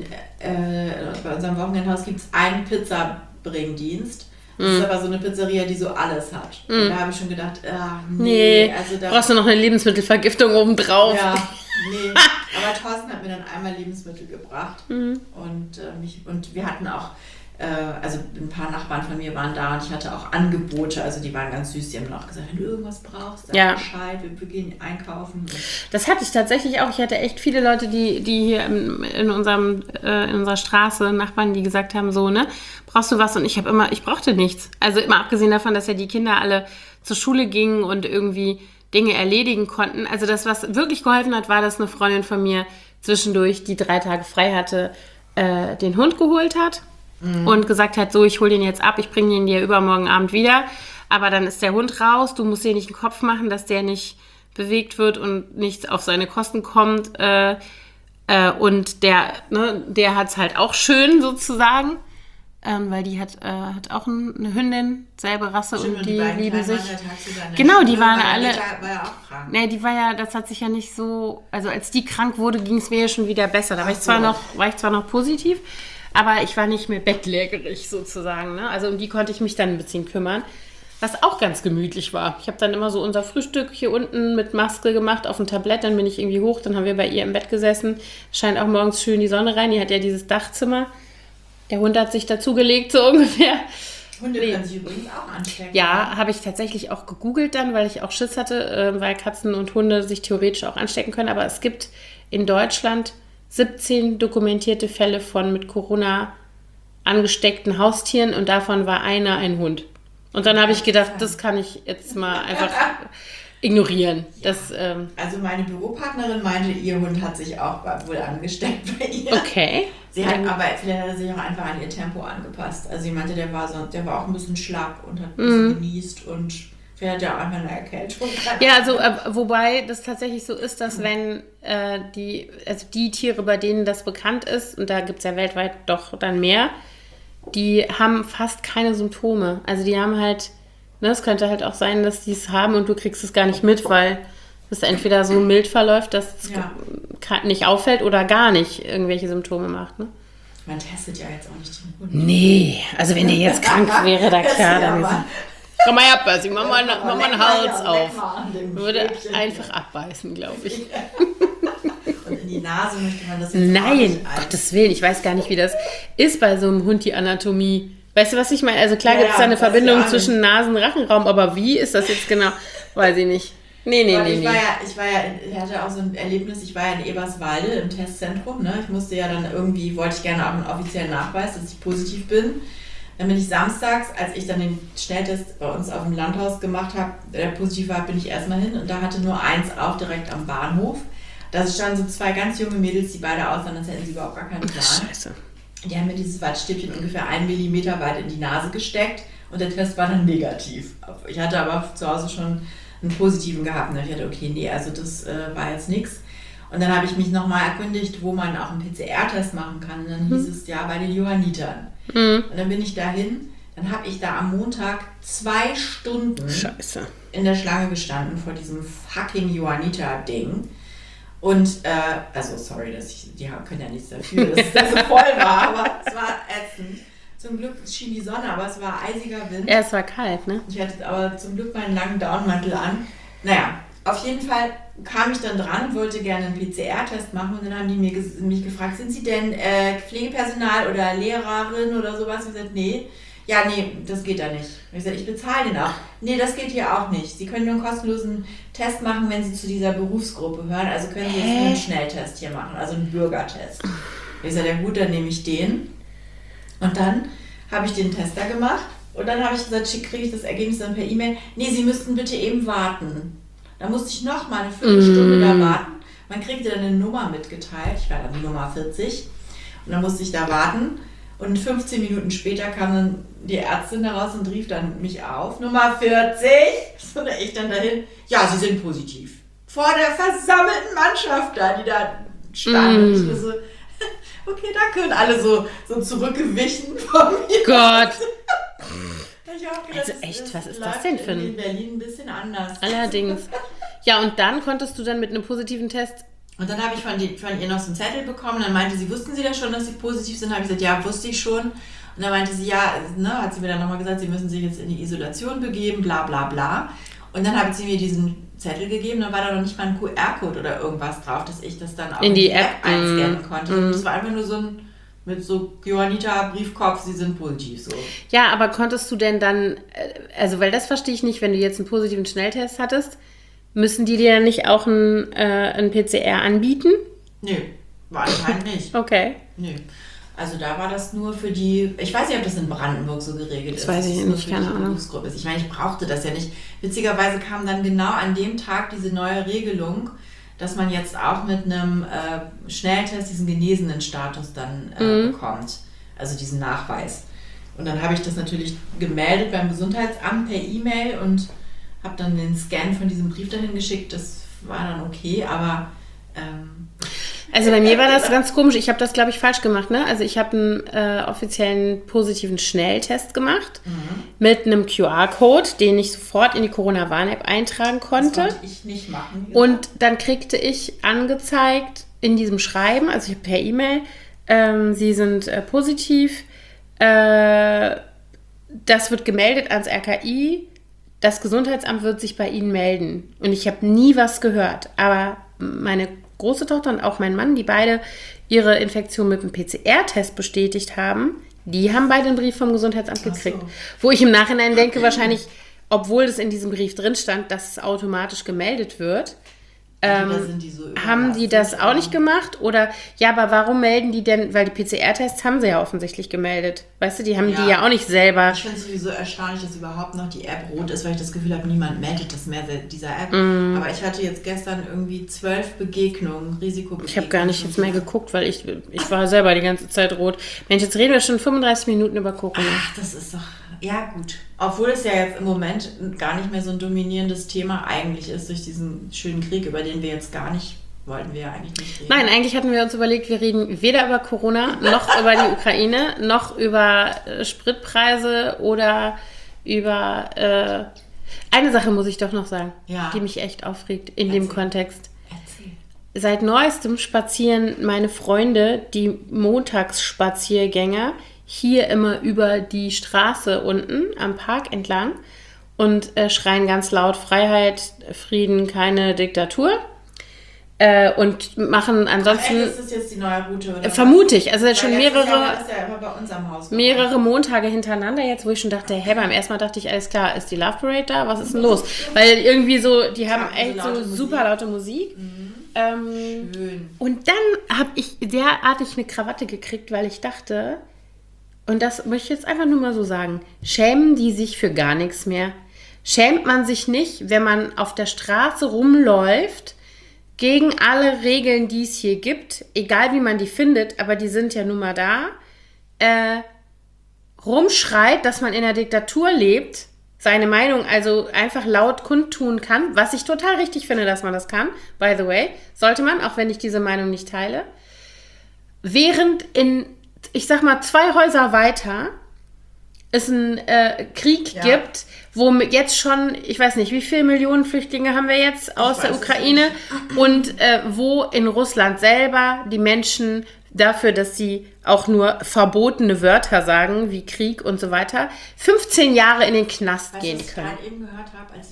bei unserem Wochenendhaus gibt's einen Pizzabringdienst. Das ist aber so eine Pizzeria, die so alles hat. Und da habe ich schon gedacht, nee. Also da brauchst du noch eine Lebensmittelvergiftung obendrauf. Ja, nee. Aber Thorsten hat mir dann einmal Lebensmittel gebracht. Und wir hatten auch, also ein paar Nachbarn von mir waren da und ich hatte auch Angebote. Also die waren ganz süß. Die haben dann auch gesagt, wenn du irgendwas brauchst, sag Bescheid, wir gehen einkaufen. Das hatte ich tatsächlich auch. Ich hatte echt viele Leute, die hier in unserer Straße, Nachbarn, die gesagt haben, so, ne, brauchst du was? Und ich brauchte nichts. Also immer abgesehen davon, dass ja die Kinder alle zur Schule gingen und irgendwie Dinge erledigen konnten. Also das, was wirklich geholfen hat, war, dass eine Freundin von mir zwischendurch, die 3 Tage frei hatte, den Hund geholt hat und gesagt hat, so, ich hole den jetzt ab, ich bringe den dir übermorgen Abend wieder. Aber dann ist der Hund raus, du musst dir nicht einen Kopf machen, dass der nicht bewegt wird und nichts auf seine Kosten kommt. Und der hat es halt auch schön sozusagen. Weil die hat auch eine Hündin, selbe Rasse. Stimmt, und die lieben sich. Genau, die waren alle. War ja auch krank. Nee, das hat sich ja nicht so. Also als die krank wurde, ging es mir ja schon wieder besser. Da war ich zwar noch positiv, aber ich war nicht mehr bettlägerig sozusagen. Ne? Also um die konnte ich mich dann ein bisschen kümmern. Was auch ganz gemütlich war. Ich habe dann immer so unser Frühstück hier unten mit Maske gemacht auf dem Tablett. Dann bin ich irgendwie hoch, dann haben wir bei ihr im Bett gesessen. Scheint auch morgens schön die Sonne rein. Die hat ja dieses Dachzimmer. Der Hund hat sich dazugelegt, so ungefähr. Hunde können sich übrigens auch anstecken. Ja, habe ich tatsächlich auch gegoogelt dann, weil ich auch Schiss hatte, weil Katzen und Hunde sich theoretisch auch anstecken können. Aber es gibt in Deutschland 17 dokumentierte Fälle von mit Corona angesteckten Haustieren und davon war einer ein Hund. Und dann habe ich gedacht, das kann ich jetzt mal einfach ignorieren. Ja. Das, Also meine Büropartnerin meinte, ihr Hund hat sich auch wohl angesteckt bei ihr. Okay. Aber vielleicht hat er sich auch einfach an ihr Tempo angepasst. Also sie meinte, der war auch ein bisschen schlapp und hat ein bisschen genießt und vielleicht hat er auch einfach eine Erkältung. Ja, also wobei das tatsächlich so ist, dass wenn die Tiere, bei denen das bekannt ist, und da gibt es ja weltweit doch dann mehr, die haben fast keine Symptome. Also die haben halt, ne, es könnte halt auch sein, dass die es haben und du kriegst es gar nicht mit, weil es entweder so mild verläuft, dass es nicht auffällt oder gar nicht irgendwelche Symptome macht. Ne? Man testet ja jetzt auch nicht den Hund. Nee, also wenn der jetzt krank wäre, da klar, dann ist komm mal her, Percy, mach mal einen Hals auf. Würde einfach abbeißen, glaube ich. Und in die Nase möchte man das jetzt Nein, Gottes Willen, ich weiß gar nicht, wie das ist bei so einem Hund, die Anatomie. Weißt du, was ich meine? Also klar gibt es da eine Verbindung zwischen Nasen-Rachenraum, aber wie ist das jetzt genau? Weiß ich nicht. Nee. Ich hatte auch so ein Erlebnis, ich war ja in Eberswalde im Testzentrum, ne? Ich musste ja dann wollte ich gerne auch einen offiziellen Nachweis, dass ich positiv bin. Dann bin ich samstags, als ich dann den Schnelltest bei uns auf dem Landhaus gemacht habe, der positiv war, bin ich erstmal hin und da hatte nur eins auch direkt am Bahnhof. Da standen so 2 ganz junge Mädels, die beide aussahen, als hätten sie überhaupt gar keinen Plan. Scheiße. Die haben mir dieses Wattstäbchen ungefähr 1 Millimeter weit in die Nase gesteckt und der Test war dann negativ. Ich hatte aber zu Hause schon einen positiven gehabt und ich dachte, okay, nee, also das war jetzt nichts. Und dann habe ich mich nochmal erkundigt, wo man auch einen PCR-Test machen kann. Und dann hieß es ja bei den Johannitern. Und dann bin ich dahin. Dann habe ich da am Montag 2 Stunden in der Schlange gestanden vor diesem fucking Johanniter-Ding. Und, also sorry, die können ja nichts dafür, dass es da so voll war, aber es war ätzend. Zum Glück schien die Sonne, aber es war eisiger Wind. Ja, es war kalt, ne? Ich hatte aber zum Glück meinen langen Downmantel an. Naja, auf jeden Fall kam ich dann dran und wollte gerne einen PCR-Test machen und dann haben die mich gefragt, sind Sie denn Pflegepersonal oder Lehrerin oder sowas? Und ich gesagt, nee. Ja, nee, das geht da nicht. Und ich gesagt, ich bezahle den auch. Nee, das geht hier auch nicht. Sie können nur einen kostenlosen Test machen, wenn Sie zu dieser Berufsgruppe hören. Also können Sie jetzt nur einen Schnelltest hier machen, also einen Bürgertest. Ich sagte, ja gut, dann nehme ich den. Und dann habe ich den Tester gemacht und dann habe ich gesagt, kriege ich das Ergebnis dann per E-Mail. Nee, Sie müssten bitte eben warten. Da musste ich noch mal eine Viertelstunde da warten. Man kriegte dann eine Nummer mitgeteilt. Ich war dann Nummer 40. Und dann musste ich da warten. Und 15 Minuten später kam dann die Ärztin heraus und rief dann mich auf. Nummer 40. Und ich dann dahin. Ja, Sie sind positiv. Vor der versammelten Mannschaft da, die da stand. Und ich so, okay, danke. Und alle so zurückgewichen von mir. Gott. Gedacht, also echt, was ist das denn für ein... In Berlin ein bisschen anders. Allerdings. Ja, und dann konntest du dann mit einem positiven Test... Und dann habe ich von ihr noch so einen Zettel bekommen. Dann meinte sie, wussten Sie das schon, dass Sie positiv sind? Habe ich gesagt, ja, wusste ich schon. Und dann meinte sie, ja, ne, hat sie mir dann nochmal gesagt, Sie müssen sich jetzt in die Isolation begeben, bla bla bla. Und dann hat sie mir diesen Zettel gegeben, dann war da noch nicht mal ein QR-Code oder irgendwas drauf, dass ich das dann auch in die App einscannen konnte. Und das war einfach nur so ein, mit so Johanniter-Briefkopf, Sie sind positiv so. Ja, aber konntest du denn dann, also weil das verstehe ich nicht, wenn du jetzt einen positiven Schnelltest hattest, müssen die dir nicht auch ein PCR anbieten? Nö, war anscheinend nicht. Okay. Nö. Also da war das nur für die, ich weiß nicht, ob das in Brandenburg so geregelt ist. Das weiß ich nicht, keine Ahnung. Ich meine, ich brauchte das ja nicht. Witzigerweise kam dann genau an dem Tag diese neue Regelung, dass man jetzt auch mit einem Schnelltest diesen genesenen Status dann bekommt. Also diesen Nachweis. Und dann habe ich das natürlich gemeldet beim Gesundheitsamt per E-Mail und habe dann den Scan von diesem Brief dahin geschickt. Das war dann okay, aber... Also bei mir war das ganz komisch. Ich habe das, glaube ich, falsch gemacht. Ne? Also ich habe einen offiziellen positiven Schnelltest gemacht mit einem QR-Code, den ich sofort in die Corona-Warn-App eintragen konnte. Das konnte ich nicht machen. Ja. Und dann kriegte ich angezeigt in diesem Schreiben, also ich per E-Mail, Sie sind positiv. Das wird gemeldet ans RKI. Das Gesundheitsamt wird sich bei Ihnen melden. Und ich habe nie was gehört. Aber meine große Tochter und auch mein Mann, die beide ihre Infektion mit einem PCR-Test bestätigt haben, die haben beide einen Brief vom Gesundheitsamt gekriegt. So. Wo ich im Nachhinein denke, wahrscheinlich, obwohl das in diesem Brief drin stand, dass es automatisch gemeldet wird, Sind die so haben die das auch nicht gemacht? Oder, ja, aber warum melden die denn, weil die PCR-Tests haben sie ja offensichtlich gemeldet. Weißt du, die haben die ja auch nicht selber. Ich finde es sowieso erstaunlich, dass überhaupt noch die App rot ist, weil ich das Gefühl habe, niemand meldet das mehr dieser App. Aber ich hatte jetzt gestern irgendwie 12 Risikobegegnungen. Ich habe gar nicht jetzt mehr geguckt, weil ich war selber die ganze Zeit rot. Mensch, jetzt reden wir schon 35 Minuten über Corona. Ach, das ist doch, ja gut. Obwohl es ja jetzt im Moment gar nicht mehr so ein dominierendes Thema eigentlich ist durch diesen schönen Krieg, über den wir jetzt wollten wir ja eigentlich nicht reden. Nein, eigentlich hatten wir uns überlegt, wir reden weder über Corona, noch über die Ukraine, noch über Spritpreise oder über... eine Sache muss ich doch noch sagen, die mich echt aufregt in dem Kontext. Erzähl. Seit neuestem spazieren meine Freunde, die Montagsspaziergänger, hier immer über die Straße unten am Park entlang und schreien ganz laut Freiheit, Frieden, keine Diktatur. Und machen ansonsten... Ist das jetzt die neue Route? Oder vermute ich. Also schon mehrere immer bei uns am Haus mehrere Montage hintereinander jetzt, wo ich schon dachte, beim ersten Mal dachte ich, alles klar, ist die Love Parade da? Was ist denn los? Weil irgendwie so, die haben echt so super laute Musik. Schön. Und dann habe ich derartig eine Krawatte gekriegt, weil ich dachte, und das möchte ich jetzt einfach nur mal so sagen, schämen die sich für gar nichts mehr? Schämt man sich nicht, wenn man auf der Straße rumläuft, gegen alle Regeln, die es hier gibt, egal wie man die findet, aber die sind ja nun mal da, rumschreit, dass man in einer Diktatur lebt, seine Meinung also einfach laut kundtun kann, was ich total richtig finde, dass man das kann, by the way, sollte man, auch wenn ich diese Meinung nicht teile, während ich sag mal, 2 Häuser weiter es einen Krieg gibt, wo jetzt schon, ich weiß nicht, wie viele Millionen Flüchtlinge haben wir jetzt aus der Ukraine und wo in Russland selber die Menschen dafür, dass sie auch nur verbotene Wörter sagen, wie Krieg und so weiter, 15 Jahre in den Knast gehen können. Was ich gerade eben gehört habe, als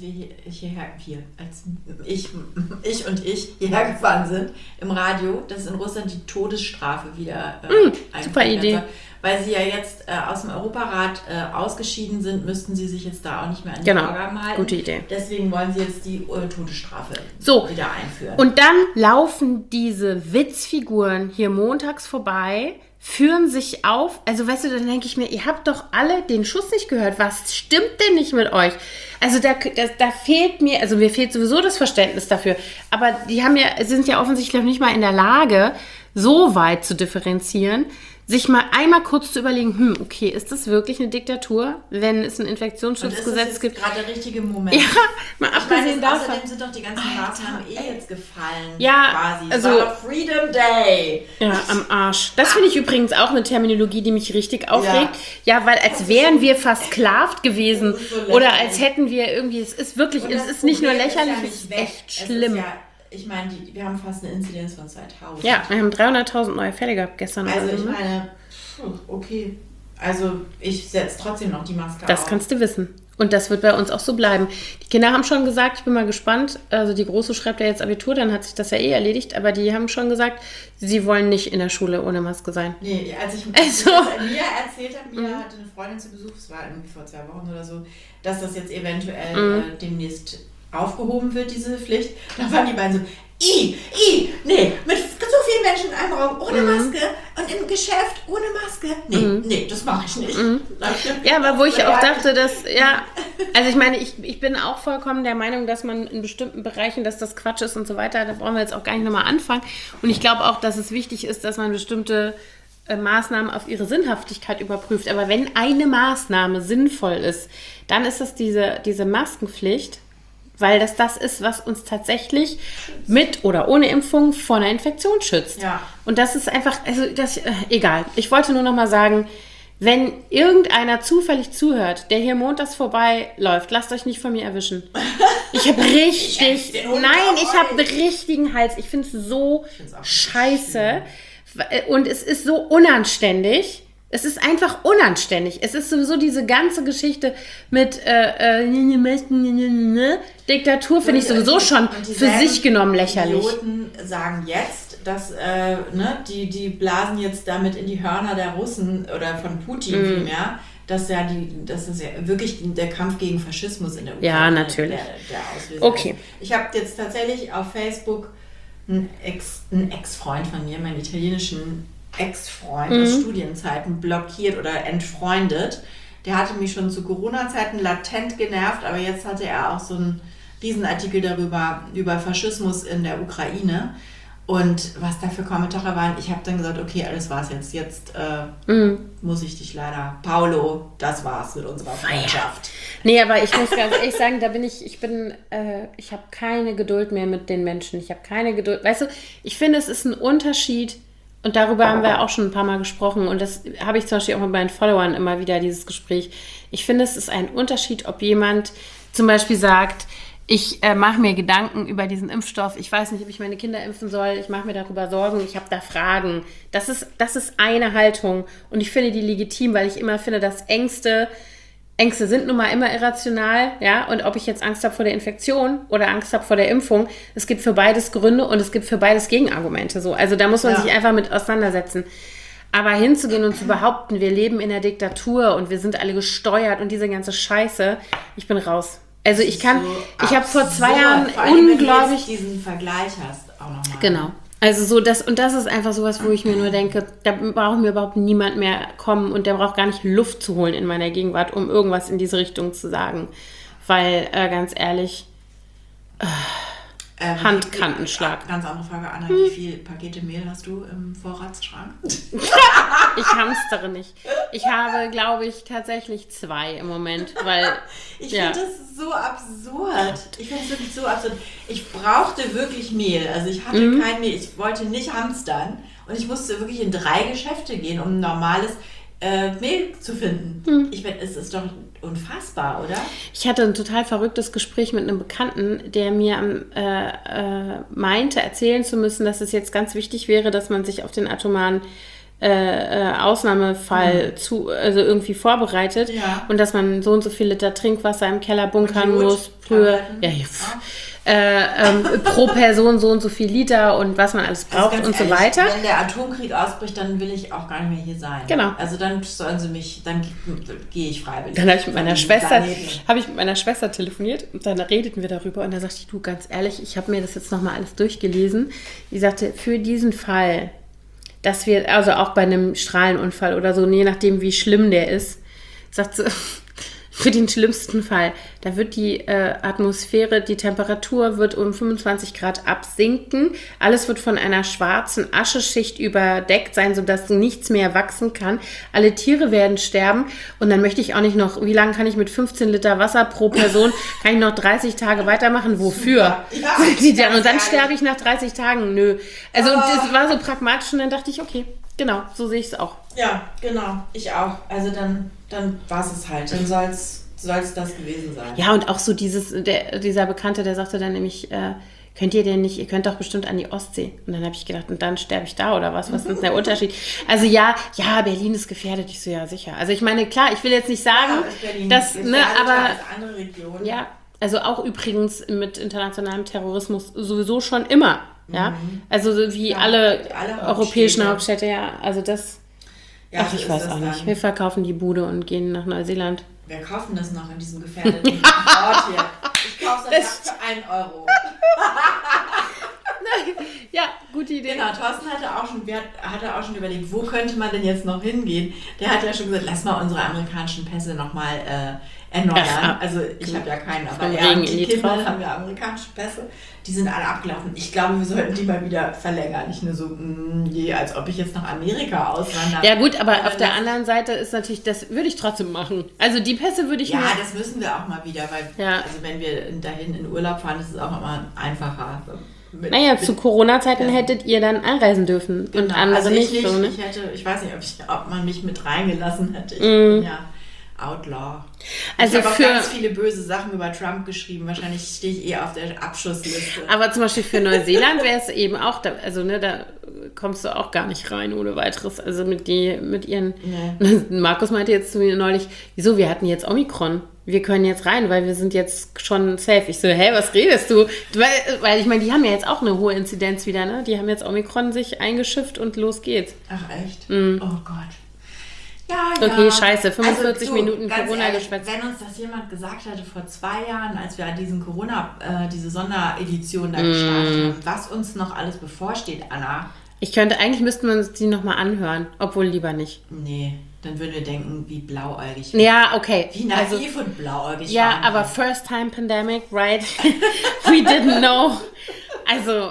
ich hierher gefahren sind, im Radio, dass in Russland die Todesstrafe wieder super Idee. Weil sie ja jetzt aus dem Europarat ausgeschieden sind, müssten sie sich jetzt da auch nicht mehr an die Vorgaben halten. Gute Idee. Deswegen wollen sie jetzt die Todesstrafe wieder einführen. Und dann laufen diese Witzfiguren hier montags vorbei, führen sich auf. Also weißt du, dann denke ich mir, ihr habt doch alle den Schuss nicht gehört. Was stimmt denn nicht mit euch? Also da fehlt mir, also mir fehlt sowieso das Verständnis dafür. Aber die sind ja offensichtlich nicht mal in der Lage, so weit zu differenzieren, sich mal einmal kurz zu überlegen, okay, ist das wirklich eine Diktatur, wenn es ein Infektionsschutzgesetz gibt? Das ist gerade der richtige Moment. Ja, mal abgesehen davon. Außerdem sind doch die ganzen Maßnahmen jetzt gefallen. Ja, quasi. Also es war doch Freedom Day. Ja, am Arsch. Das finde ich übrigens auch eine Terminologie, die mich richtig aufregt. Ja, weil als wären wir versklavt gewesen oder als hätten wir irgendwie, es ist nicht nur lächerlich, es ist echt schlimm. Ich meine, wir haben fast eine Inzidenz von 2000. Ja, wir haben 300.000 neue Fälle gehabt gestern. Also ich meine, okay. Also ich setze trotzdem noch die Maske auf. Das kannst du wissen. Und das wird bei uns auch so bleiben. Die Kinder haben schon gesagt, ich bin mal gespannt, also die Große schreibt ja jetzt Abitur, dann hat sich das ja erledigt, aber die haben schon gesagt, sie wollen nicht in der Schule ohne Maske sein. Nee, als ich mir erzählt habe, mir hatte eine Freundin zu Besuch, das war irgendwie vor 2 Wochen oder so, dass das jetzt eventuell demnächst aufgehoben wird, diese Pflicht. Da waren die beiden so, nee, mit so vielen Menschen in einem Raum ohne Maske und im Geschäft ohne Maske. Nee, das mache ich nicht. Ja, aber wo ich auch dachte, also ich meine, ich bin auch vollkommen der Meinung, dass man in bestimmten Bereichen, dass das Quatsch ist und so weiter, da brauchen wir jetzt auch gar nicht nochmal anfangen. Und ich glaube auch, dass es wichtig ist, dass man bestimmte Maßnahmen auf ihre Sinnhaftigkeit überprüft. Aber wenn eine Maßnahme sinnvoll ist, dann ist das diese Maskenpflicht, weil das ist, was uns tatsächlich mit oder ohne Impfung vor einer Infektion schützt. Ja. Und das ist einfach, egal. Ich wollte nur noch mal sagen, wenn irgendeiner zufällig zuhört, der hier montags vorbeiläuft, lasst euch nicht von mir erwischen. Ich habe einen richtigen Hals. Ich finde es so scheiße. Und es ist so unanständig. Es ist einfach unanständig. Es ist sowieso diese ganze Geschichte mit Diktatur, finde ich sowieso schon für sich genommen lächerlich. Die Idioten sagen jetzt, dass die blasen jetzt damit in die Hörner der Russen oder von Putin vielmehr, dass das ist ja wirklich der Kampf gegen Faschismus in der Ukraine Ja, natürlich. der Auslöser Okay. ist. Ich habe jetzt tatsächlich auf Facebook einen Ex-Freund von mir, meinen italienischen Ex-Freund aus Studienzeiten, blockiert oder entfreundet. Der hatte mich schon zu Corona-Zeiten latent genervt, aber jetzt hatte er auch so einen Riesenartikel über Faschismus in der Ukraine. Und was da für Kommentare waren, ich habe dann gesagt, okay, alles war's jetzt. Jetzt muss ich dich leider, Paolo, das war's mit unserer Freundschaft. Nee, aber ich muss ganz ehrlich sagen, ich habe keine Geduld mehr mit den Menschen. Ich habe keine Geduld. Weißt du, ich finde, es ist ein Unterschied, und darüber haben wir auch schon ein paar Mal gesprochen, und das habe ich zum Beispiel auch mit meinen Followern immer wieder, dieses Gespräch. Ich finde, es ist ein Unterschied, ob jemand zum Beispiel sagt, ich mache mir Gedanken über diesen Impfstoff. Ich weiß nicht, ob ich meine Kinder impfen soll. Ich mache mir darüber Sorgen. Ich habe da Fragen. Das ist eine Haltung. Und ich finde die legitim, weil ich immer finde, dass Ängste sind nun mal immer irrational. Ja? Und ob ich jetzt Angst habe vor der Infektion oder Angst habe vor der Impfung, es gibt für beides Gründe und es gibt für beides Gegenargumente. So. Also da muss man sich einfach mit auseinandersetzen. Aber hinzugehen und zu behaupten, wir leben in der Diktatur und wir sind alle gesteuert und diese ganze Scheiße, ich bin raus. Also ich habe vor 2 Jahren unglaublich... Wenn du jetzt diesen Vergleich hast, auch nochmal. Genau. Also das ist einfach sowas, wo ich mir nur denke, da braucht mir überhaupt niemand mehr kommen und der braucht gar nicht Luft zu holen in meiner Gegenwart, um irgendwas in diese Richtung zu sagen. Weil, ganz ehrlich, Handkantenschlag. Ganz andere Frage, Anna, wie viele Pakete Mehl hast du im Vorratsschrank? Ich hamstere nicht. Ich habe, glaube ich, tatsächlich 2 im Moment, weil... Ich finde das so absurd. Ich finde es wirklich so absurd. Ich brauchte wirklich Mehl. Also ich hatte kein Mehl. Ich wollte nicht hamstern. Und ich musste wirklich in 3 Geschäfte gehen, um ein normales Mehl zu finden. Ich meine, es ist doch unfassbar, oder? Ich hatte ein total verrücktes Gespräch mit einem Bekannten, der mir meinte, erzählen zu müssen, dass es jetzt ganz wichtig wäre, dass man sich auf den atomaren Ausnahmefall also irgendwie vorbereitet und dass man so und so viel Liter Trinkwasser im Keller bunkern muss. Pro Person so und so viel Liter und was man alles braucht und so weiter. Wenn der Atomkrieg ausbricht, dann will ich auch gar nicht mehr hier sein. Genau. Also dann sollen sie mich, dann gehe ich freiwillig. Dann habe ich mit meiner Schwester telefoniert und dann redeten wir darüber und da sagte ich, du, ganz ehrlich, ich habe mir das jetzt nochmal alles durchgelesen. Ich sagte, für diesen Fall, dass wir, also auch bei einem Strahlenunfall oder so, je nachdem wie schlimm der ist, sagt sie, für den schlimmsten Fall, da wird die Atmosphäre, die Temperatur wird um 25 Grad absinken. Alles wird von einer schwarzen Ascheschicht überdeckt sein, sodass nichts mehr wachsen kann. Alle Tiere werden sterben. Und dann möchte ich auch nicht noch, wie lange kann ich mit 15 Liter Wasser pro Person, kann ich noch 30 Tage weitermachen? Wofür? Ja, und dann sterbe ich nach 30 Tagen. Nö. Also und das war so pragmatisch und dann dachte ich, okay, genau, so sehe ich es auch. Ja, genau, ich auch. Also dann war es halt. Dann soll's das gewesen sein. Ja, und auch so dieser Bekannte, der sagte dann nämlich, ihr könnt doch bestimmt an die Ostsee. Und dann habe ich gedacht, und dann sterbe ich da oder was? Was ist denn der Unterschied? Also ja, Berlin ist gefährdet. Ich so, ja, sicher. Also ich meine, klar, ich will jetzt nicht sagen, dass, aber als andere Regionen. Ja, also auch übrigens mit internationalem Terrorismus sowieso schon immer. Ja, also wie alle europäischen Hauptstädte, ja, also das... Ja, ach, ich weiß auch nicht. Wir verkaufen die Bude und gehen nach Neuseeland. Wir kaufen das noch in diesem gefährdeten Ort hier. Ich kaufe das für 1 Euro. Ja, gute Idee. Genau, Thorsten hatte auch schon überlegt, wo könnte man denn jetzt noch hingehen? Der hat ja schon gesagt, lass mal unsere amerikanischen Pässe nochmal erneuern. Also ich habe ja keinen, aber die Kinder haben ja amerikanische Pässe. Die sind alle abgelaufen. Ich glaube, wir sollten die mal wieder verlängern. Nicht nur so, als ob ich jetzt nach Amerika auswandere. Ja gut, aber auf der anderen Seite ist natürlich, das würde ich trotzdem machen. Also die Pässe würde ich Ja, das müssen wir auch mal wieder, weil also wenn wir dahin in Urlaub fahren, ist es auch immer einfacher. Zu Corona-Zeiten hättet ihr dann einreisen dürfen und andere also nicht. So, ne? Ich weiß nicht, ob man mich mit reingelassen hätte. Ich bin ja Outlaw. Also ich habe auch ganz viele böse Sachen über Trump geschrieben. Wahrscheinlich stehe ich auf der Abschussliste. Aber zum Beispiel für Neuseeland wäre es eben auch, da kommst du auch gar nicht rein ohne weiteres. Also mit ihren... Nee. Markus meinte jetzt zu mir neulich, wieso, wir hatten jetzt Omikron. Wir können jetzt rein, weil wir sind jetzt schon safe. Ich so, was redest du? Weil ich meine, die haben ja jetzt auch eine hohe Inzidenz wieder, ne? Die haben jetzt Omikron sich eingeschifft und los geht's. Ach echt? Oh Gott. Ja. Okay, scheiße, 45 Also, Minuten ganz Corona-Geschwätz. Wenn uns das jemand gesagt hätte vor 2 Jahren, als wir diesen diese Sonderedition da gestartet haben, was uns noch alles bevorsteht, Anna. Eigentlich müssten wir uns die nochmal anhören, obwohl lieber nicht. Nee, dann würden wir denken, wie blauäugig. Ja, okay. Wie naiv und blauäugig. Ja, aber first time pandemic, right? We didn't know. Also...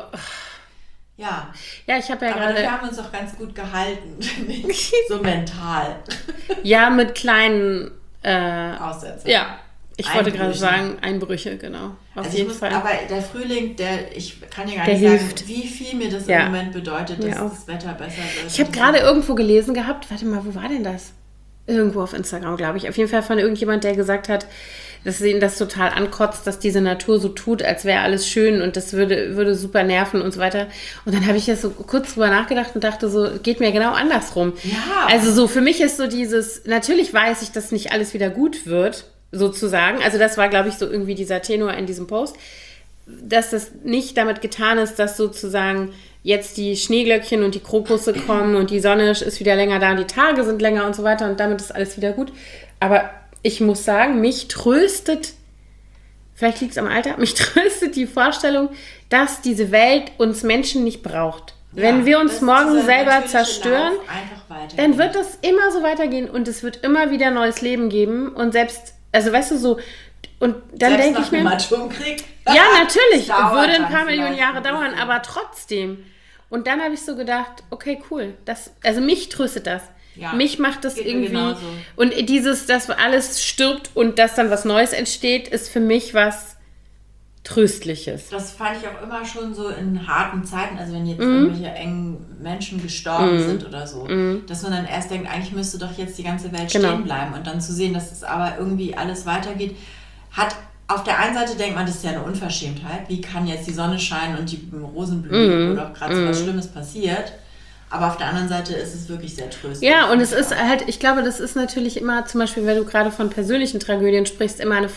Ja. Ja, ich habe ja aber gerade... wir haben uns auch ganz gut gehalten, so mental. Ja, mit kleinen... Aussätze. Ja, ich wollte gerade sagen, Einbrüche, genau. Auf jeden Fall. Aber der Frühling, ich kann dir gar der nicht hilft. sagen, wie viel mir das im Moment bedeutet, dass das Wetter besser wird. Ich habe gerade irgendwo gelesen gehabt, warte mal, wo war denn das? Irgendwo auf Instagram, glaube ich. Auf jeden Fall von irgendjemand, der gesagt hat, dass ihn das total ankotzt, dass diese Natur so tut, als wäre alles schön und das würde super nerven und so weiter. Und dann habe ich jetzt so kurz drüber nachgedacht und dachte so, geht mir genau andersrum. Ja. Also so für mich ist so natürlich weiß ich, dass nicht alles wieder gut wird, sozusagen. Also das war, glaube ich, so irgendwie dieser Tenor in diesem Post, dass das nicht damit getan ist, dass sozusagen jetzt die Schneeglöckchen und die Krokusse kommen und die Sonne ist wieder länger da und die Tage sind länger und so weiter und damit ist alles wieder gut. Aber ich muss sagen, mich tröstet, vielleicht liegt es am Alter, mich tröstet die Vorstellung, dass diese Welt uns Menschen nicht braucht. Ja, wenn wir uns morgen selber zerstören, dann wird das immer so weitergehen und es wird immer wieder neues Leben geben und selbst, also weißt du so, und dann denke ich mir, ja, natürlich, würde ein paar Millionen Jahre dauern, aber trotzdem. Und dann habe ich so gedacht, okay, cool, also mich tröstet das. Ja, mich macht das irgendwie. Genauso. Und dass alles stirbt und dass dann was Neues entsteht, ist für mich was Tröstliches. Das fand ich auch immer schon so in harten Zeiten, also wenn jetzt irgendwelche engen Menschen gestorben sind oder so, dass man dann erst denkt, eigentlich müsste doch jetzt die ganze Welt stehen bleiben und dann zu sehen, dass es aber irgendwie alles weitergeht, auf der einen Seite denkt man, das ist ja eine Unverschämtheit, wie kann jetzt die Sonne scheinen und die Rosen blühen oder auch gerade so was Schlimmes passiert. Aber auf der anderen Seite ist es wirklich sehr tröstlich. Ja, und es ist halt, ich glaube, das ist natürlich immer, zum Beispiel, wenn du gerade von persönlichen Tragödien sprichst, immer eine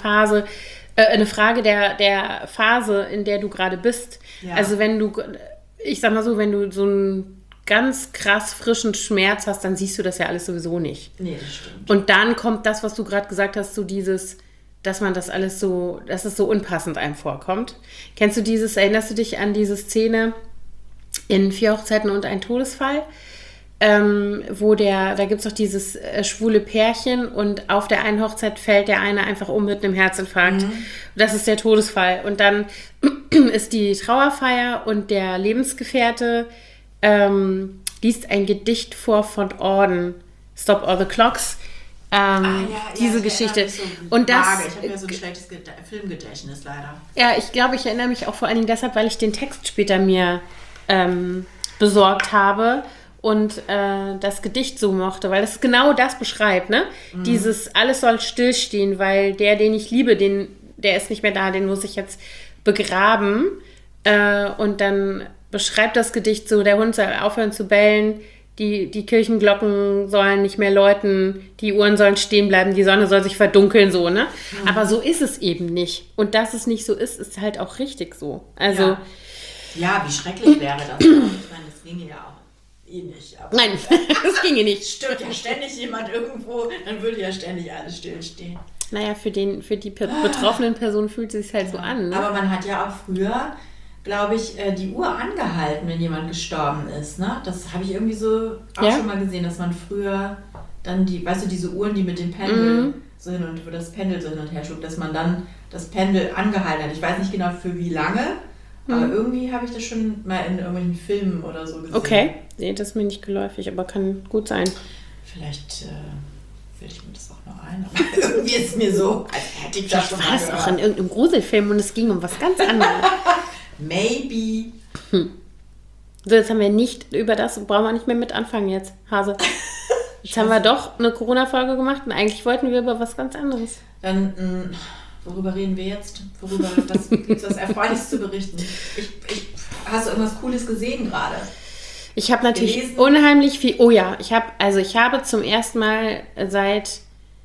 Frage der Phase, in der du gerade bist. Ja. Also ich sag mal so, wenn du so einen ganz krass frischen Schmerz hast, dann siehst du das ja alles sowieso nicht. Nee, das stimmt. Und dann kommt das, was du gerade gesagt hast, so dass man das alles so, dass es so unpassend einem vorkommt. Erinnerst du dich an diese Szene in 4 Hochzeiten und ein Todesfall, da gibt es doch dieses schwule Pärchen und auf der einen Hochzeit fällt der eine einfach um mit einem Herzinfarkt. Das ist der Todesfall. Und dann ist die Trauerfeier und der Lebensgefährte liest ein Gedicht vor von Orden, Stop All the Clocks. Diese Geschichte. So und das, ich habe ja so ein schlechtes Filmgedächtnis leider. Ja, ich glaube, ich erinnere mich auch vor allen Dingen deshalb, weil ich den Text später mir besorgt habe und das Gedicht so mochte, weil das genau das beschreibt, ne? Dieses alles soll stillstehen, weil den ich liebe, der ist nicht mehr da, den muss ich jetzt begraben. Und dann beschreibt das Gedicht so, der Hund soll aufhören zu bellen, die Kirchenglocken sollen nicht mehr läuten, die Uhren sollen stehen bleiben, die Sonne soll sich verdunkeln, so, ne? Aber so ist es eben nicht. Und dass es nicht so ist halt auch richtig so. Also... Ja, wie schrecklich wäre das? Ich meine, das ginge ja auch nicht. Aber nein, das ginge nicht. Stirbt ja ständig jemand irgendwo, dann würde ja ständig alles stillstehen. Naja, für die betroffenen Personen fühlt es sich halt so an. Ne? Aber man hat ja auch früher, glaube ich, die Uhr angehalten, wenn jemand gestorben ist. Ne? Das habe ich irgendwie so auch schon mal gesehen, dass man früher dann diese Uhren, die mit dem Pendel so hin und wo das Pendel so hin und her schlug, dass man dann das Pendel angehalten hat. Ich weiß nicht genau für wie lange, aber irgendwie habe ich das schon mal in irgendwelchen Filmen oder so gesehen. Okay, nee, das ist mir nicht geläufig, aber kann gut sein. Vielleicht will ich mir das auch noch ein, aber irgendwie ist es mir so, als hätte ich das schon mal gehört. Auch in irgendeinem Gruselfilm und es ging um was ganz anderes. Maybe. So, jetzt haben wir brauchen wir nicht mehr mit anfangen jetzt, Hase. Jetzt haben wir doch eine Corona-Folge gemacht und eigentlich wollten wir über was ganz anderes. Dann, worüber reden wir jetzt? Was gibt es was Erfreuliches zu berichten? Hast du irgendwas Cooles gesehen gerade? Ich habe natürlich unheimlich viel... Oh ja, ich habe zum ersten Mal seit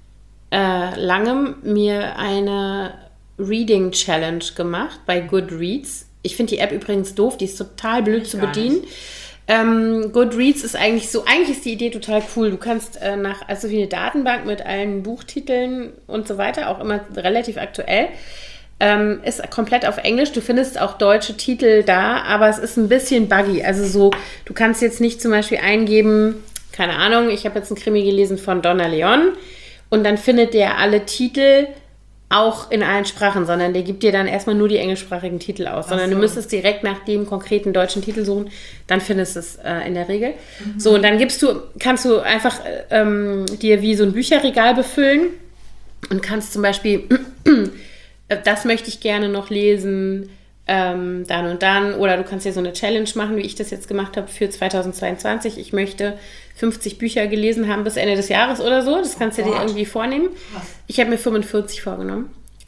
langem mir eine Reading Challenge gemacht bei Goodreads. Ich finde die App übrigens doof, die ist total blöd zu bedienen. Goodreads ist eigentlich ist die Idee total cool. Du kannst also wie eine Datenbank mit allen Buchtiteln und so weiter, auch immer relativ aktuell. Ist komplett auf Englisch. Du findest auch deutsche Titel da, aber es ist ein bisschen buggy. Also so, du kannst jetzt nicht zum Beispiel eingeben, keine Ahnung, ich habe jetzt einen Krimi gelesen von Donna Leon und dann findet der alle Titel auch in allen Sprachen, sondern der gibt dir dann erstmal nur die englischsprachigen Titel aus, sondern du müsstest direkt nach dem konkreten deutschen Titel suchen, dann findest du es in der Regel. So, und dann kannst du einfach dir wie so ein Bücherregal befüllen und kannst zum Beispiel, das möchte ich gerne noch lesen, dann und dann, oder du kannst dir so eine Challenge machen, wie ich das jetzt gemacht habe für 2022. Ich möchte 50 Bücher gelesen haben bis Ende des Jahres oder so. Das kannst du dir irgendwie vornehmen. Ich habe mir 45 vorgenommen.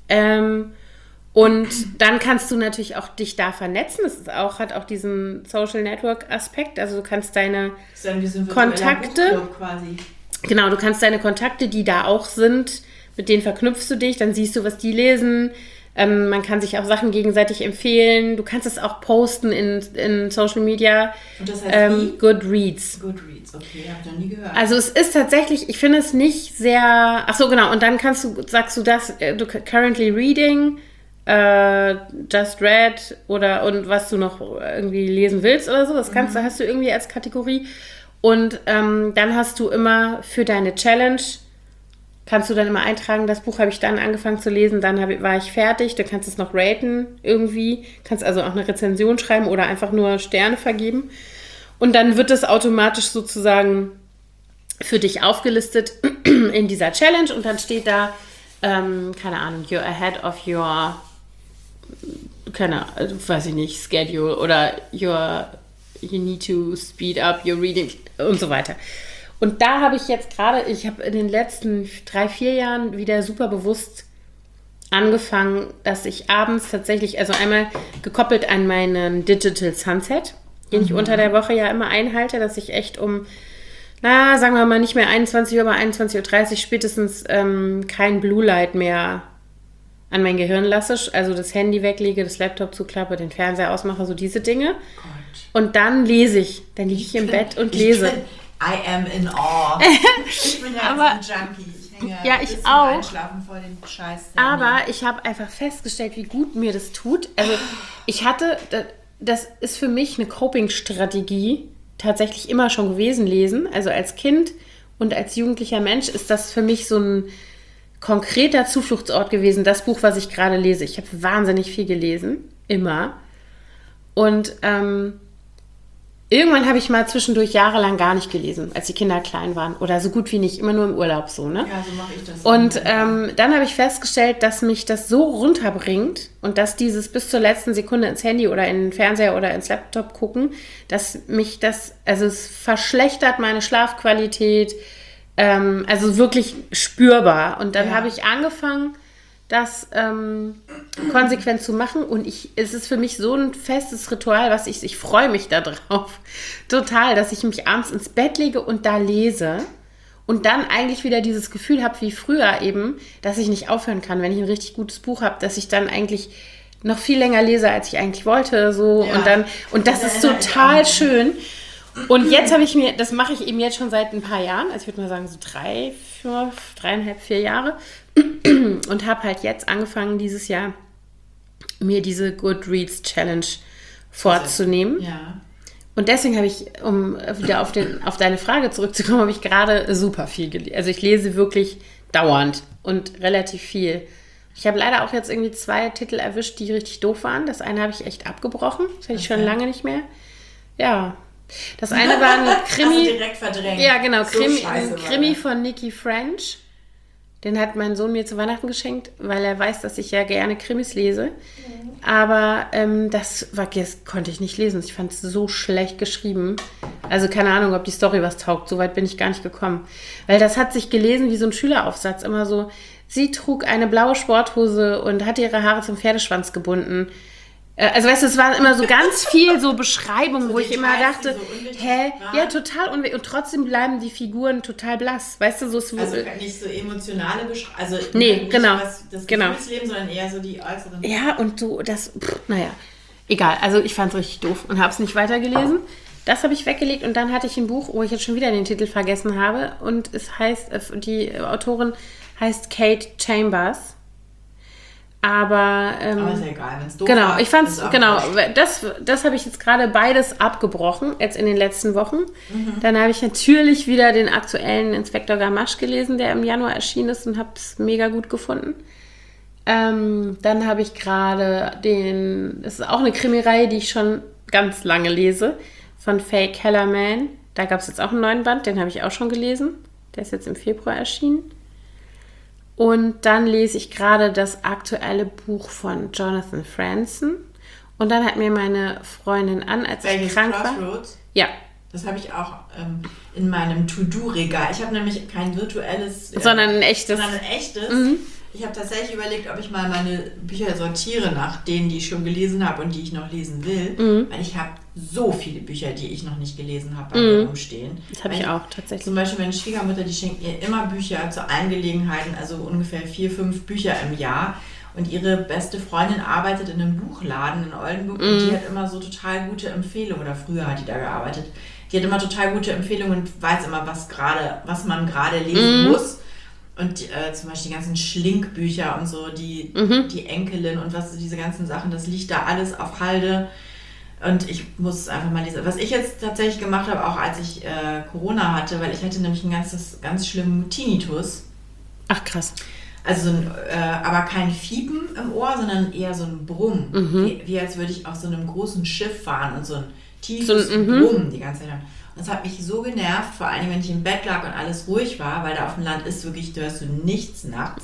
Und dann kannst du natürlich auch dich da vernetzen. Das hat auch diesen Social Network Aspekt. Also du kannst deine Kontakte, quasi. Genau, du kannst deine Kontakte, die da auch sind, mit denen verknüpfst du dich, dann siehst du, was die lesen. Man kann sich auch Sachen gegenseitig empfehlen. Du kannst es auch posten in Social Media. Und das heißt Goodreads. Goodreads, okay, habe ich noch nie gehört. Also es ist tatsächlich, ich finde es nicht sehr... Ach so, genau. Und dann sagst du das, du currently reading, just read und was du noch irgendwie lesen willst oder so. Das hast du irgendwie als Kategorie. Und dann hast du immer für deine Challenge... Kannst du dann immer eintragen, das Buch habe ich dann angefangen zu lesen, dann war ich fertig. Du kannst es noch raten irgendwie, kannst also auch eine Rezension schreiben oder einfach nur Sterne vergeben. Und dann wird es automatisch sozusagen für dich aufgelistet in dieser Challenge und dann steht da, keine Ahnung, you're ahead of your, weiß ich nicht, schedule oder you need to speed up your reading und so weiter. Und da habe ich jetzt ich habe in den letzten 3-4 Jahren wieder super bewusst angefangen, dass ich abends tatsächlich, also einmal gekoppelt an meinen Digital Sunset, den ich unter der Woche ja immer einhalte, dass ich echt sagen wir mal nicht mehr 21 Uhr, aber 21:30 Uhr spätestens kein Blue Light mehr an mein Gehirn lasse, also das Handy weglege, das Laptop zuklappe, den Fernseher ausmache, so diese Dinge. Gott. Und dann lese ich, dann liege ich im Bett und lese. I am in awe. Ich bin ja ein Junkie. Ich hänge bis zum Einschlafen vor den Scheiß. Aber ich habe einfach festgestellt, wie gut mir das tut. Also das ist für mich eine Coping-Strategie tatsächlich immer schon gewesen, lesen. Also als Kind und als jugendlicher Mensch ist das für mich so ein konkreter Zufluchtsort gewesen, das Buch, was ich gerade lese. Ich habe wahnsinnig viel gelesen, immer. Und irgendwann habe ich mal zwischendurch jahrelang gar nicht gelesen, als die Kinder klein waren. Oder so gut wie nicht, immer nur im Urlaub so, ne? Ja, so mache ich das. Und dann habe ich festgestellt, dass mich das so runterbringt und dass dieses bis zur letzten Sekunde ins Handy oder in den Fernseher oder ins Laptop gucken, dass mich es verschlechtert meine Schlafqualität, also wirklich spürbar. Und dann habe ich angefangen, das konsequent zu machen und es ist für mich so ein festes Ritual, ich freue mich da drauf total, dass ich mich abends ins Bett lege und da lese und dann eigentlich wieder dieses Gefühl habe, wie früher eben, dass ich nicht aufhören kann, wenn ich ein richtig gutes Buch habe, dass ich dann eigentlich noch viel länger lese, als ich eigentlich wollte, so und das ist total schön. Und jetzt das mache ich eben jetzt schon seit ein paar Jahren, also ich würde mal sagen so 3,5, 4 Jahre und habe halt jetzt angefangen dieses Jahr mir diese Goodreads Challenge vorzunehmen. Ja. Und deswegen habe ich, um wieder auf deine Frage zurückzukommen, habe ich gerade super viel gelesen. Also ich lese wirklich dauernd und relativ viel. Ich habe leider auch jetzt irgendwie 2 Titel erwischt, die richtig doof waren. Das eine habe ich echt abgebrochen. Das hatte ich schon lange nicht mehr. Ja. Das eine war ein Krimi. Hast du direkt verdrängt. Ja, genau. So Ein Krimi von Nikki French. Den hat mein Sohn mir zu Weihnachten geschenkt, weil er weiß, dass ich ja gerne Krimis lese. Aber das konnte ich nicht lesen. Ich fand es so schlecht geschrieben. Also keine Ahnung, ob die Story was taugt. So weit bin ich gar nicht gekommen. Weil das hat sich gelesen wie so ein Schüleraufsatz. Immer so, sie trug eine blaue Sporthose und hatte ihre Haare zum Pferdeschwanz gebunden. Also weißt du, es war immer so ganz viel so Beschreibungen, so wo ich immer dachte, ja, total unwichtig. Und trotzdem bleiben die Figuren total blass. Weißt du, so also nicht so emotionale Beschreibungen, also nee, genau, das Gefühlsleben, sondern eher so die äußeren. Ja, und so, naja, egal. Also ich fand es richtig doof und habe es nicht weitergelesen. Das habe ich weggelegt und dann hatte ich ein Buch, wo ich jetzt schon wieder den Titel vergessen habe und es heißt, die Autorin heißt Kate Chambers. Aber ist ja egal, wenn es doof genau, war, ich fand's, ist auch genau, wurscht. das habe ich jetzt gerade beides abgebrochen, jetzt in den letzten Wochen. Dann habe ich natürlich wieder den aktuellen Inspektor Gamache gelesen, der im Januar erschienen ist und habe es mega gut gefunden. Dann habe ich gerade das ist auch eine Krimireihe, die ich schon ganz lange lese, von Faye Kellerman. Da gab es jetzt auch einen neuen Band, den habe ich auch schon gelesen. Der ist jetzt im Februar erschienen. Und dann lese ich gerade das aktuelle Buch von Jonathan Franzen. Und dann hat mir meine Freundin als ich krank war. Ja. Das habe ich auch in meinem To-Do-Regal. Ich habe nämlich kein virtuelles, sondern ein echtes. Ich habe tatsächlich überlegt, ob ich mal meine Bücher sortiere nach denen, die ich schon gelesen habe und die ich noch lesen will. Weil ich habe so viele Bücher, die ich noch nicht gelesen habe, bei mir rumstehen. Das habe ich auch tatsächlich. Zum Beispiel meine Schwiegermutter, die schenkt mir immer Bücher zu allen Gelegenheiten, also ungefähr 4, 5 Bücher im Jahr. Und ihre beste Freundin arbeitet in einem Buchladen in Oldenburg und die hat immer so total gute Empfehlungen, oder früher hat die da gearbeitet. Die hat immer total gute Empfehlungen und weiß immer, was man gerade lesen muss. Und zum Beispiel die ganzen Schlinkbücher und so, die Enkelin und diese ganzen Sachen, das liegt da alles auf Halde. Und ich muss es einfach mal lesen. Was ich jetzt tatsächlich gemacht habe, auch als ich Corona hatte, weil ich hatte nämlich einen ganz schlimmen Tinnitus. Ach, krass. Also aber kein Fiepen im Ohr, sondern eher so ein Brumm. Wie als würde ich auf so einem großen Schiff fahren und so ein tiefes Brummen die ganze Zeit haben. Das hat mich so genervt, vor allem wenn ich im Bett lag und alles ruhig war, weil da auf dem Land ist wirklich, du hörst nichts nachts,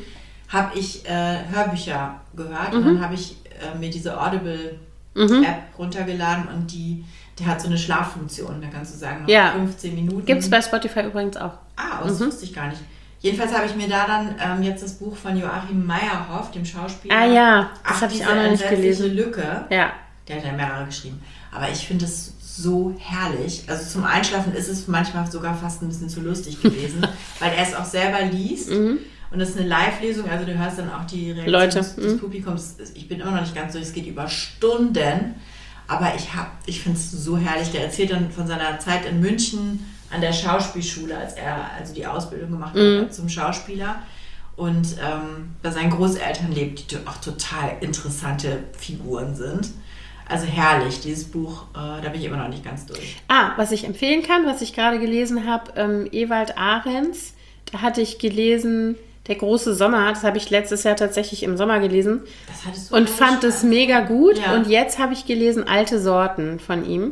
habe ich Hörbücher gehört und dann habe ich mir diese Audible-App runtergeladen und der hat so eine Schlaffunktion, da kannst du sagen, noch 15 Minuten. Gibt es bei Spotify übrigens auch. Das wusste ich gar nicht. Jedenfalls habe ich mir da dann jetzt das Buch von Joachim Meyerhoff, dem Schauspieler, das habe ich auch noch nicht gelesen. Lücke. Ja. Der hat ja mehrere geschrieben. Aber ich finde es so herrlich. Also zum Einschlafen ist es manchmal sogar fast ein bisschen zu lustig gewesen, weil er es auch selber liest. Und das ist eine Live-Lesung, also du hörst dann auch die Reaktion des Publikums. Ich bin immer noch nicht ganz durch, es geht über Stunden. Aber ich finde es so herrlich. Der erzählt dann von seiner Zeit in München an der Schauspielschule, als er also die Ausbildung gemacht hat zum Schauspieler. Und bei seinen Großeltern lebt, die auch total interessante Figuren sind. Also herrlich, dieses Buch, da bin ich immer noch nicht ganz durch. Was ich empfehlen kann, was ich gerade gelesen habe, Ewald Ahrens, da hatte ich gelesen, Der große Sommer, das habe ich letztes Jahr tatsächlich im Sommer gelesen. Das hattest du und fand es mega gut. Ja. Und jetzt habe ich gelesen Alte Sorten von ihm.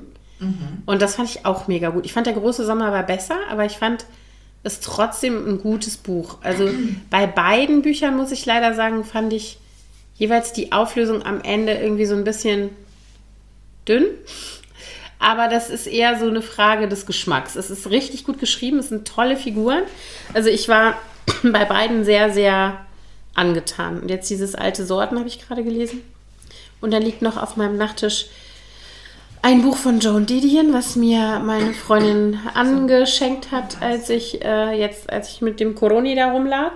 Und das fand ich auch mega gut. Ich fand Der große Sommer war besser, aber ich fand es trotzdem ein gutes Buch. Also bei beiden Büchern, muss ich leider sagen, fand ich jeweils die Auflösung am Ende irgendwie so ein bisschen dünn. Aber das ist eher so eine Frage des Geschmacks. Es ist richtig gut geschrieben, es sind tolle Figuren. Also ich war bei beiden sehr, sehr angetan. Und jetzt dieses Alte Sorten habe ich gerade gelesen. Und dann liegt noch auf meinem Nachttisch ein Buch von Joan Didion, was mir meine Freundin angeschenkt hat, als ich mit dem Coroni da rumlag.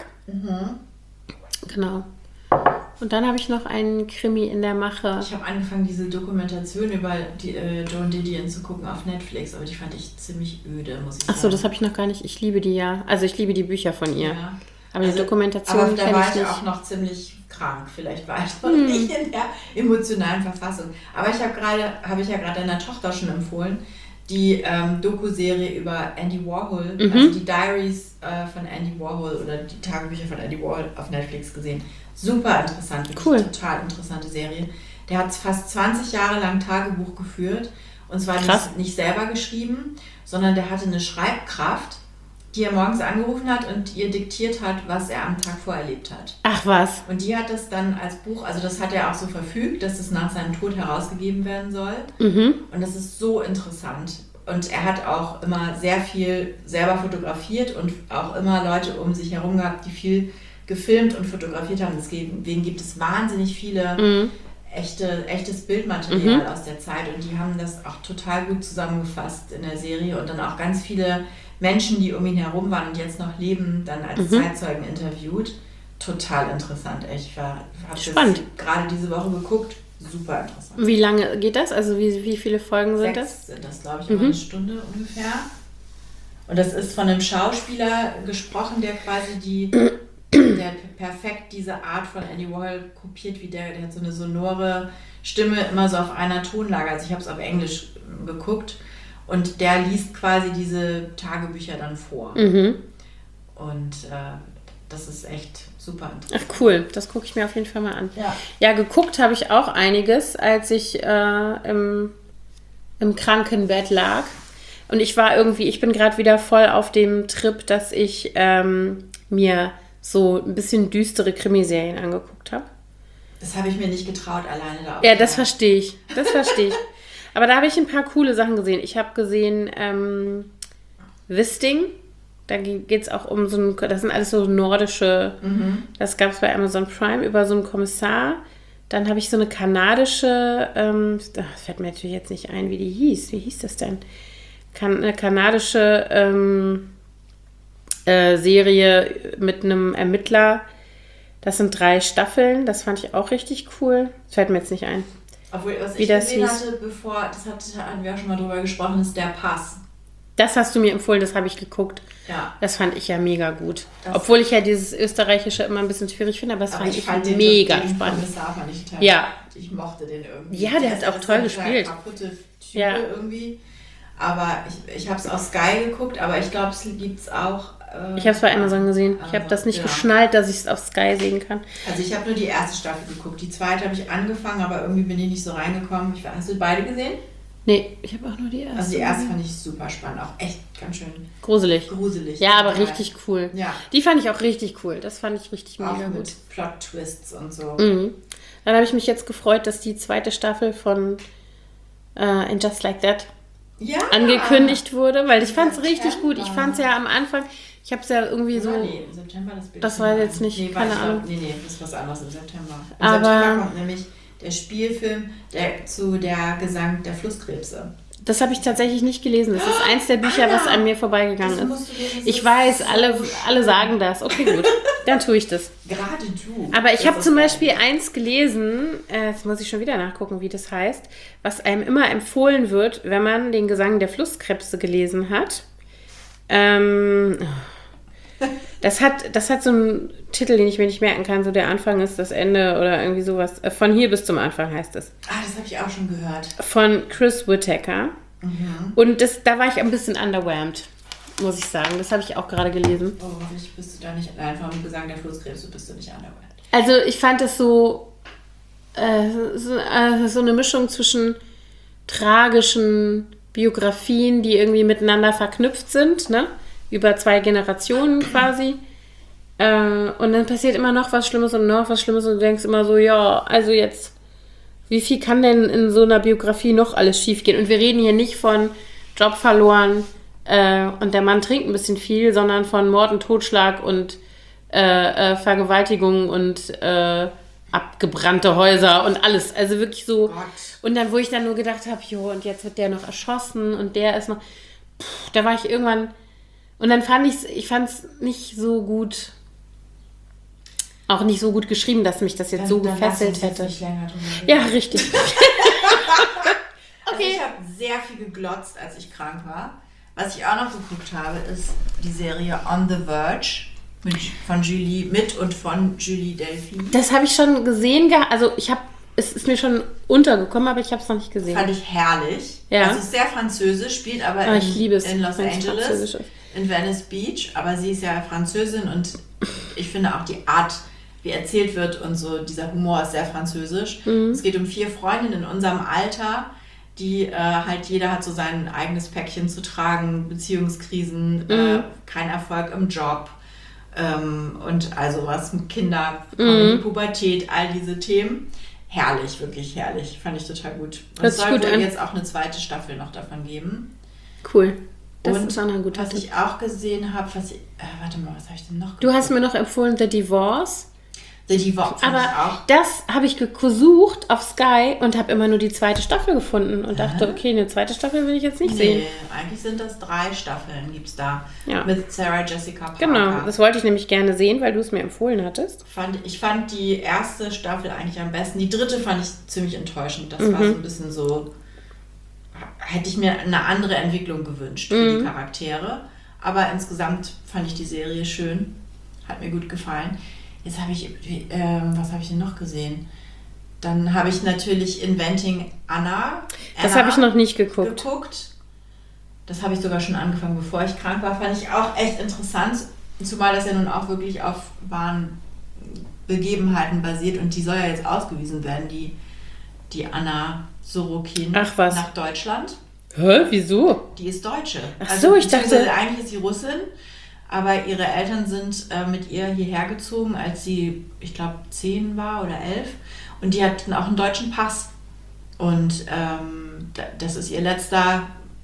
Genau. Und dann habe ich noch einen Krimi in der Mache. Ich habe angefangen, diese Dokumentation über Joan Didion zu gucken auf Netflix, aber die fand ich ziemlich öde, muss ich sagen. Achso, das habe ich noch gar nicht. Ich liebe die ja. Also ich liebe die Bücher von ihr. Ja. Aber die Dokumentation kenne ich nicht. Aber da war ich nicht. auch noch ziemlich krank. Vielleicht war ich noch nicht in der emotionalen Verfassung. Aber habe ich ja gerade deiner Tochter schon empfohlen, die Doku-Serie über Andy Warhol, also die Diaries von Andy Warhol oder die Tagebücher von Andy Warhol auf Netflix gesehen. Super interessant, wirklich cool. Total interessante Serie. Der hat fast 20 Jahre lang Tagebuch geführt und zwar nicht selber geschrieben, sondern der hatte eine Schreibkraft, die er morgens angerufen hat und ihr diktiert hat, was er am Tag vorerlebt hat. Ach was. Und die hat das dann als Buch, also das hat er auch so verfügt, dass es nach seinem Tod herausgegeben werden soll. Und das ist so interessant. Und er hat auch immer sehr viel selber fotografiert und auch immer Leute um sich herum gehabt, die viel gefilmt und fotografiert haben. Deswegen gibt es wahnsinnig viele echtes Bildmaterial aus der Zeit und die haben das auch total gut zusammengefasst in der Serie und dann auch ganz viele Menschen, die um ihn herum waren und jetzt noch leben, dann als Zeitzeugen interviewt. Total interessant, echt. Ich habe das gerade diese Woche geguckt. super interessant. Wie lange geht das? Also wie viele Folgen sind 6 sind das, glaube ich, immer eine Stunde ungefähr. Und das ist von einem Schauspieler gesprochen, der quasi der perfekt diese Art von Andy Warhol kopiert, wie der hat so eine sonore Stimme immer so auf einer Tonlage. Also ich habe es auf Englisch geguckt und der liest quasi diese Tagebücher dann vor. Und das ist echt super interessant. Ach cool, das gucke ich mir auf jeden Fall mal an. Ja, geguckt habe ich auch einiges, als ich im Krankenbett lag. Und ich bin gerade wieder voll auf dem Trip, dass ich mir so ein bisschen düstere Krimiserien angeguckt habe. Das habe ich mir nicht getraut, alleine da. Ja, das verstehe ich. Aber da habe ich ein paar coole Sachen gesehen. Ich habe gesehen Wisting. Da geht es auch um das sind alles so nordische, das gab es bei Amazon Prime, über so einen Kommissar. Dann habe ich so eine kanadische, das fällt mir natürlich jetzt nicht ein, wie die hieß. Wie hieß das denn? Eine kanadische Serie mit einem Ermittler. Das sind 3 Staffeln. Das fand ich auch richtig cool. Das fällt mir jetzt nicht ein. Obwohl, was ich gesehen hatte, hatten wir auch schon mal drüber gesprochen, ist Der Pass. Das hast du mir empfohlen, das habe ich geguckt. Ja. Das fand ich ja mega gut. Obwohl ich ja dieses Österreichische immer ein bisschen schwierig finde, aber das fand ich mega spannend. Fand ich total ich mochte den irgendwie. Ja, der hat auch toll gespielt. Kaputte Typ irgendwie. Aber ich habe es auf Sky geguckt, aber ich glaube, es gibt es auch. Ich habe es bei Amazon gesehen. Ich habe das nicht geschnallt, dass ich es auf Sky sehen kann. Also ich habe nur die erste Staffel geguckt. Die zweite habe ich angefangen, aber irgendwie bin ich nicht so reingekommen. Hast du beide gesehen? Nee, ich habe auch nur die erste. Also die erste fand ich super spannend. Auch echt ganz schön gruselig. Ja, aber richtig cool. Ja. Die fand ich auch richtig cool. Das fand ich richtig mega gut. Mit Plot-Twists und so. Dann habe ich mich jetzt gefreut, dass die zweite Staffel von In Just Like That angekündigt wurde, weil ich fand es richtig gut. Ich fand es ja am Anfang, ich habe es ja irgendwie so... Nee, im September das Bild. Das war jetzt nicht, keine Ahnung. Nee, das ist was anderes im September. September kommt nämlich der Spielfilm zu der Gesang der Flusskrebse. Das habe ich tatsächlich nicht gelesen. Das ist eins der Bücher, was an mir vorbeigegangen ist. Ich weiß, alle sagen das. Okay, gut. Dann tue ich das. Gerade du. Aber ich habe zum Beispiel eins gelesen, jetzt muss ich schon wieder nachgucken, wie das heißt, was einem immer empfohlen wird, wenn man den Gesang der Flusskrebse gelesen hat. Das hat so einen Titel, den ich mir nicht merken kann. So der Anfang ist das Ende oder irgendwie sowas. Von hier bis zum Anfang heißt es. Das habe ich auch schon gehört. Von Chris Whittaker. Und da war ich ein bisschen underwhelmed, muss ich sagen. Das habe ich auch gerade gelesen. Oh, hoffentlich bist du da nicht... Nein, vom Gesang der Flusskrebse bist du nicht underwhelmed. Also ich fand das so eine Mischung zwischen tragischen Biografien, die irgendwie miteinander verknüpft sind, ne? Über 2 Generationen quasi. Und dann passiert immer noch was Schlimmes und noch was Schlimmes und du denkst immer so, ja, also jetzt, wie viel kann denn in so einer Biografie noch alles schiefgehen? Und wir reden hier nicht von Job verloren und der Mann trinkt ein bisschen viel, sondern von Mord und Totschlag und Vergewaltigung und abgebrannte Häuser und alles. Also wirklich so. Gott. Und dann, wo ich dann nur gedacht habe, jo, und jetzt wird der noch erschossen und der ist noch... da war ich irgendwann... Und dann fand ich fand es nicht so gut, auch nicht so gut geschrieben, dass mich das jetzt so gefesselt hätte. Nicht länger ja, richtig. Also ich habe sehr viel geglotzt, als ich krank war. Was ich auch noch geguckt habe, ist die Serie On the Verge von Julie Delpy. Das habe ich schon gesehen, also es ist mir schon untergekommen, aber ich habe es noch nicht gesehen. Fand ich herrlich. Ja. Also es ist sehr französisch, spielt aber in Los Angeles, in Venice Beach, aber sie ist ja Französin und ich finde auch die Art, wie erzählt wird und so, dieser Humor ist sehr französisch. Es geht um 4 Freundinnen in unserem Alter, die jeder hat so sein eigenes Päckchen zu tragen, Beziehungskrisen, kein Erfolg im Job und also was mit Kinder, die Pubertät, all diese Themen. Herrlich, wirklich herrlich. Fand ich total gut. Und es soll wohl jetzt auch eine zweite Staffel noch davon geben. Cool. Das und ist auch ein guter was ich auch gesehen habe, was habe ich denn noch geguckt? Du hast mir noch empfohlen The Divorce. Die Woche fand Aber ich auch. das habe ich gesucht auf Sky und habe immer nur die 2. Staffel gefunden und dachte, okay, eine 2. Staffel will ich jetzt nicht sehen. Eigentlich sind das 3 Staffeln, gibt es da. Ja. Mit Sarah Jessica Parker. Genau, das wollte ich nämlich gerne sehen, weil du es mir empfohlen hattest. Ich fand die erste Staffel eigentlich am besten. Die 3. fand ich ziemlich enttäuschend. Das war so ein bisschen so, hätte ich mir eine andere Entwicklung gewünscht für die Charaktere. Aber insgesamt fand ich die Serie schön. Hat mir gut gefallen. Jetzt habe ich, was habe ich denn noch gesehen? Dann habe ich natürlich Inventing Anna. Das habe ich noch nicht geguckt. Das habe ich sogar schon angefangen, bevor ich krank war. Fand ich auch echt interessant. Zumal das ja nun auch wirklich auf wahren Begebenheiten basiert. Und die soll ja jetzt ausgewiesen werden, die Anna Sorokin, nach Deutschland. Hä? Wieso? Die ist Deutsche. Ach so, ich dachte... Eigentlich ist sie Russin. Aber ihre Eltern sind mit ihr hierher gezogen, als sie, ich glaube, 10 war oder 11. Und die hatten auch einen deutschen Pass. Und das ist ihr letzter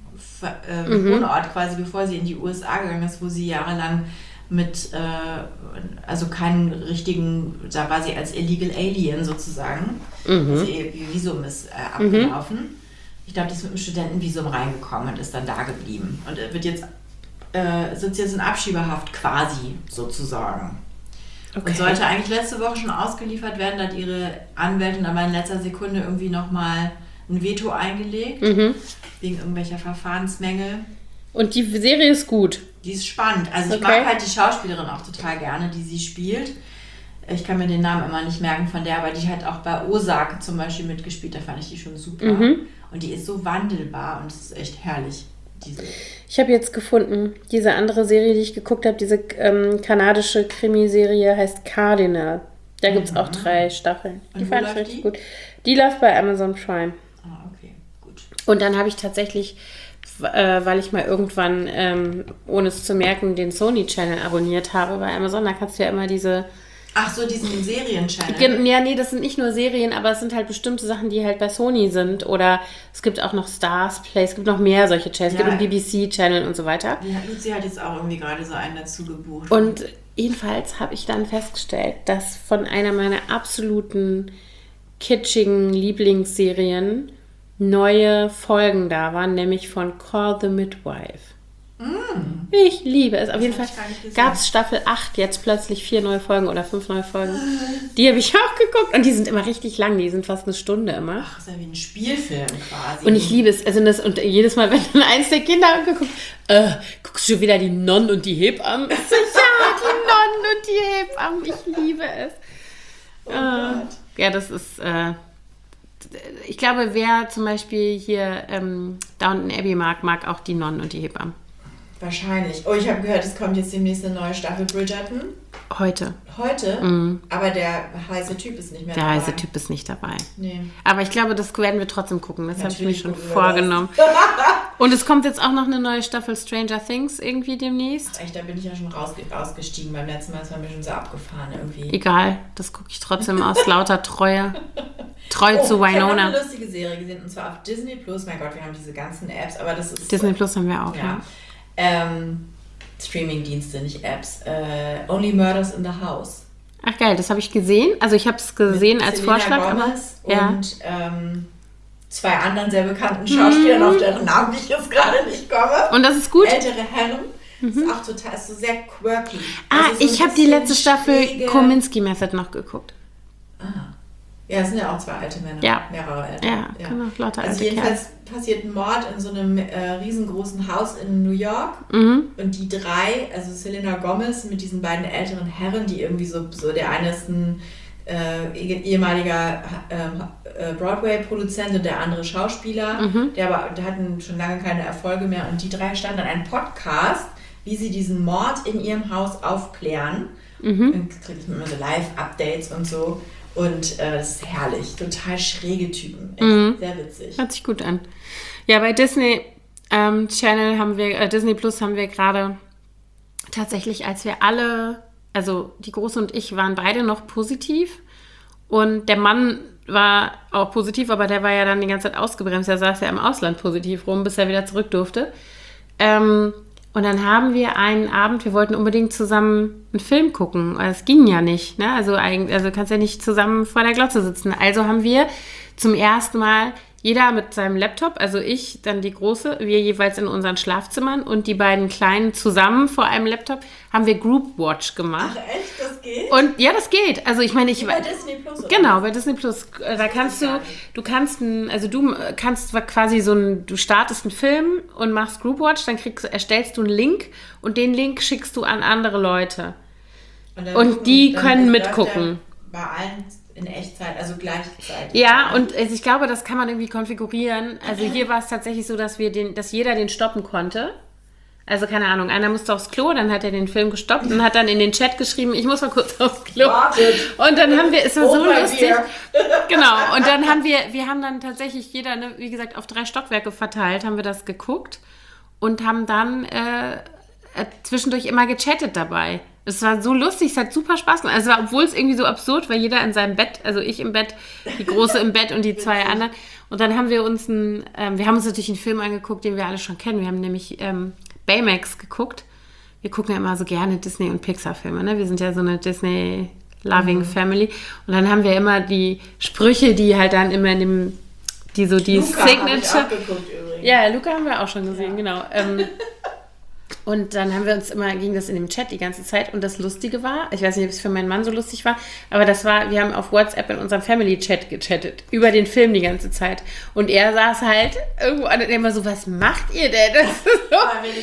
Wohnort quasi, bevor sie in die USA gegangen ist, wo sie jahrelang mit, also keinen richtigen, da war sie als Illegal Alien sozusagen. Ihr Visum ist abgelaufen. Ich glaube, die ist mit einem Studentenvisum reingekommen und ist dann da geblieben. Und wird jetzt sitzt jetzt in Abschiebehaft quasi, sozusagen. Okay. Und sollte eigentlich letzte Woche schon ausgeliefert werden, da hat ihre Anwältin aber in letzter Sekunde irgendwie nochmal ein Veto eingelegt, wegen irgendwelcher Verfahrensmängel. Und die Serie ist gut? Die ist spannend. Also ich mag halt die Schauspielerin auch total gerne, die sie spielt. Ich kann mir den Namen immer nicht merken von der, aber die hat auch bei Ozark zum Beispiel mitgespielt, da fand ich die schon super. Und die ist so wandelbar und es ist echt herrlich. Ich habe jetzt gefunden, diese andere Serie, die ich geguckt habe, diese kanadische Krimiserie heißt Cardinal. Da gibt es auch 3 Staffeln. Die fand ich richtig gut. Die läuft bei Amazon Prime. Ah, okay, gut. Und dann habe ich tatsächlich, weil ich mal irgendwann, ohne es zu merken, den Sony-Channel abonniert habe bei Amazon, da kannst du ja immer diese... Ach so, diesen Serien-Channel. Ja, nee, das sind nicht nur Serien, aber es sind halt bestimmte Sachen, die halt bei Sony sind. Oder es gibt auch noch Stars Play, es gibt noch mehr solche Channels, es gibt einen BBC-Channel und so weiter. Die Luzi hat jetzt auch irgendwie gerade so einen dazu gebucht. Und jedenfalls habe ich dann festgestellt, dass von einer meiner absoluten kitschigen Lieblingsserien neue Folgen da waren, nämlich von Call the Midwife. Ich liebe es. Auf jeden Fall gab es Staffel 8 jetzt plötzlich 4 neue Folgen oder 5 neue Folgen. Die habe ich auch geguckt und die sind immer richtig lang. Die sind fast eine Stunde immer. Ach, das ist ja wie ein Spielfilm quasi. Und ich liebe es. Also und jedes Mal, wenn dann eins der Kinder angeguckt, guckst du schon wieder die Nonnen und die Hebammen? Ja, die Nonnen und die Hebammen. Ich liebe es. Oh Gott. Ja, das ist... ich glaube, wer zum Beispiel hier Downton Abbey mag auch die Nonnen und die Hebammen. Wahrscheinlich. Oh, ich habe gehört, es kommt jetzt demnächst eine neue Staffel Bridgerton. Heute? Aber der heiße Typ ist nicht mehr dabei. dabei. Der heiße Typ ist nicht dabei. Nee. Aber ich glaube, das werden wir trotzdem gucken. Das habe ich mir schon vorgenommen. Und es kommt jetzt auch noch eine neue Staffel Stranger Things irgendwie demnächst. Echt, da bin ich ja schon ausgestiegen. Beim letzten Mal ist man mir schon so abgefahren irgendwie. Egal, das gucke ich trotzdem aus lauter Treue. Treu zu Winona. Ich habe eine lustige Serie gesehen, und zwar auf Disney Plus. Mein Gott, wir haben diese ganzen Apps, aber das ist... Disney Plus haben wir auch, ja. Streaming-Dienste, nicht Apps. Only Murders in the House. Ach geil, das habe ich gesehen. Also ich habe es gesehen mit als Selena Vorschlag. Gomez aber, und 2 anderen sehr bekannten Schauspielern, auf deren Namen ich jetzt gerade nicht komme. Und das ist gut? Ältere Herren. Ist auch total, ist so sehr quirky. Also ich habe die letzte Staffel Kominsky Method noch geguckt. Ja, es sind ja auch 2 alte Männer. Ja. Mehrere ältere. Ja, genau, lauter Also alte jedenfalls passiert ein Mord in so einem riesengroßen Haus in New York. Und die 3, also Selena Gomez mit diesen beiden älteren Herren, die irgendwie so der eine ist ein ehemaliger Broadway-Produzent und der andere Schauspieler, der hatten schon lange keine Erfolge mehr. Und die 3 starten dann einen Podcast, wie sie diesen Mord in ihrem Haus aufklären. Dann kriegt man immer so Live-Updates und so. Und das ist herrlich. Total schräge Typen. Echt sehr witzig. Hört sich gut an. Ja, bei Disney Channel haben wir, Disney Plus haben wir gerade tatsächlich, als wir alle, also die Große und ich waren beide noch positiv. Und der Mann war auch positiv, aber der war ja dann die ganze Zeit ausgebremst. Er saß ja im Ausland positiv rum, bis er wieder zurück durfte. Und dann haben wir einen Abend, wir wollten unbedingt zusammen einen Film gucken. Es ging ja nicht, ne? Also kannst ja nicht zusammen vor der Glotze sitzen. Also haben wir zum ersten Mal jeder mit seinem Laptop, also ich, dann die Große, wir jeweils in unseren Schlafzimmern und die beiden Kleinen zusammen vor einem Laptop, haben wir Group Watch gemacht. Ach echt, das geht? Und ja, das geht. Also ich meine, bei Disney Plus, oder? Genau, bei Disney Plus. Da kannst du kannst quasi du startest einen Film und machst Group Watch, dann erstellst du einen Link und den Link schickst du an andere Leute. Und die können mitgucken. Bei allen in Echtzeit, also gleichzeitig. Ja, und ich glaube, das kann man irgendwie konfigurieren. Also hier war es tatsächlich so, dass jeder den stoppen konnte. Also keine Ahnung, einer musste aufs Klo, dann hat er den Film gestoppt und hat dann in den Chat geschrieben, ich muss mal kurz aufs Klo. Wartet. Und dann haben wir, es war so lustig. Genau, und dann haben wir haben dann tatsächlich jeder, ne, wie gesagt, auf 3 Stockwerke verteilt, haben wir das geguckt und haben dann zwischendurch immer gechattet dabei. Es war so lustig, es hat super Spaß gemacht. Also obwohl es irgendwie so absurd war, jeder in seinem Bett, also ich im Bett, die Große im Bett und die 2 anderen. Und dann haben wir uns wir haben uns natürlich einen Film angeguckt, den wir alle schon kennen. Wir haben nämlich Baymax geguckt. Wir gucken ja immer so gerne Disney- und Pixar-Filme, ne? Wir sind ja so eine Disney-loving Family. Und dann haben wir immer die Sprüche, die halt dann immer in die Luca Signature. Habe ich auch geguckt, übrigens. Ja, Luca haben wir auch schon gesehen, genau. Und dann haben wir ging das in dem Chat die ganze Zeit. Und das Lustige war, ich weiß nicht, ob es für meinen Mann so lustig war, aber wir haben auf WhatsApp in unserem Family-Chat gechattet, über den Film die ganze Zeit. Und er saß halt irgendwo an und immer so, was macht ihr denn? Das ist so,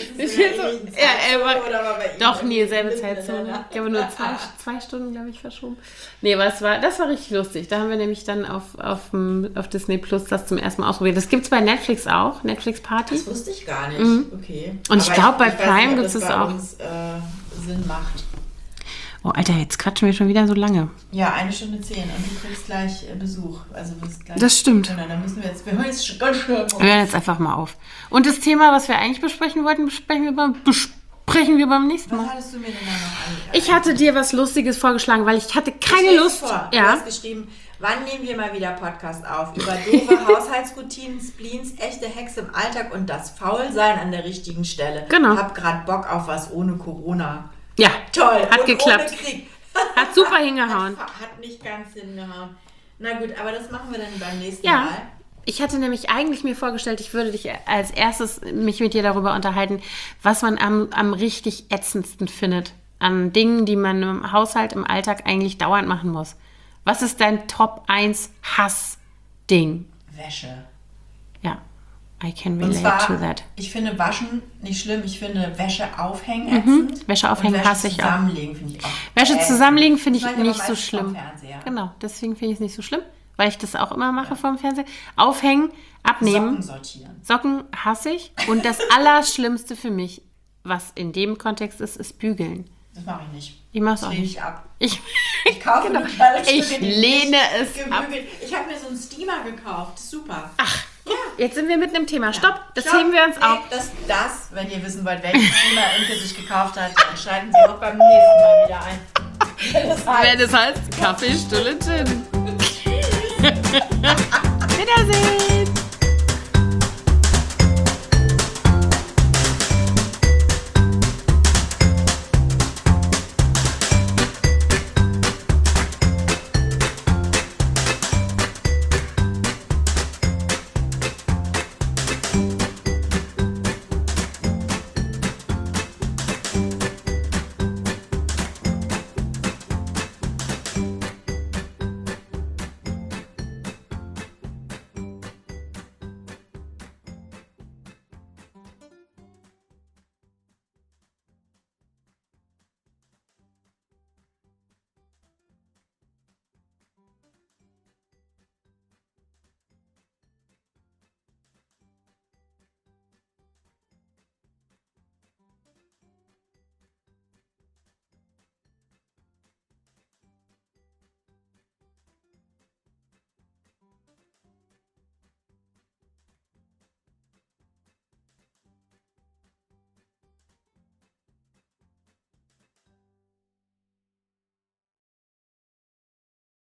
doch, nee, selbe Zeitzone. Ich habe nur 2 Stunden, glaube ich, verschoben. Nee, aber das war richtig lustig. Da haben wir nämlich dann auf Disney Plus das zum ersten Mal ausprobiert. Das gibt es bei Netflix auch, Netflix Party. Das wusste ich gar nicht. Okay. Und ich glaube, bei Prime gibt es auch. Uns, Sinn macht. Oh, Alter, jetzt quatschen wir schon wieder so lange. Ja, 1 Stunde 10 und du kriegst gleich Besuch. Also wirst gleich das stimmt. Dann müssen wir hören jetzt ganz schnell auf. Wir hören jetzt einfach mal auf. Und das Thema, was wir eigentlich besprechen wollten, besprechen wir beim nächsten Mal. Was hattest du mir denn da noch an? Ich hatte dir was Lustiges vorgeschlagen, weil ich hatte keine Lust. Du hast geschrieben, wann nehmen wir mal wieder Podcast auf? Über doofe Haushaltsroutinen, Spleens, echte Hexe im Alltag und das Faulsein an der richtigen Stelle. Genau. Hab grad Bock auf was ohne Corona. Ja, toll. Hat und geklappt. Ohne Krieg. Hat super hingehauen. Hat nicht ganz hingehauen. Na gut, aber das machen wir dann beim nächsten Ja. Mal. Ich hatte nämlich eigentlich mir vorgestellt, ich würde dich als erstes mich mit dir darüber unterhalten, was man am richtig ätzendsten findet. An Dingen, die man im Haushalt, im Alltag eigentlich dauernd machen muss. Was ist dein Top 1 Hass-Ding? Wäsche. Ja, I can Und relate zwar, to that. ich finde Waschen nicht schlimm, ich finde Wäsche aufhängen ätzend. Wäsche aufhängen hasse ich auch. Zusammenlegen finde ich auch Wäsche ätzend. zusammenlegen finde ich Das mache nicht aber so meistens vom schlimm. Fernseher. Genau, deswegen finde ich es nicht so schlimm, weil ich das auch immer mache vom Fernseher. Aufhängen, abnehmen. Socken sortieren. Socken hasse ich. Und das Allerschlimmste für mich, was in dem Kontext ist bügeln. Das mache ich nicht. Ich mache es auch lehne nicht. ich ab. Ich kaufe genau. mir Kleidungsstücke, Ich die lehne nicht es ab. gebügelt. Ich habe mir so einen Steamer gekauft. Super. Ach, ja. Jetzt sind wir mitten im Thema. Stopp, das Stopp. heben wir uns auf. Das, wenn ihr wissen wollt, welchen Steamer Imke sich gekauft hat, dann schalten Sie auch beim nächsten Mal wieder ein. Wenn es heißt Kaffee, Stulle, Gin. Wiedersehen.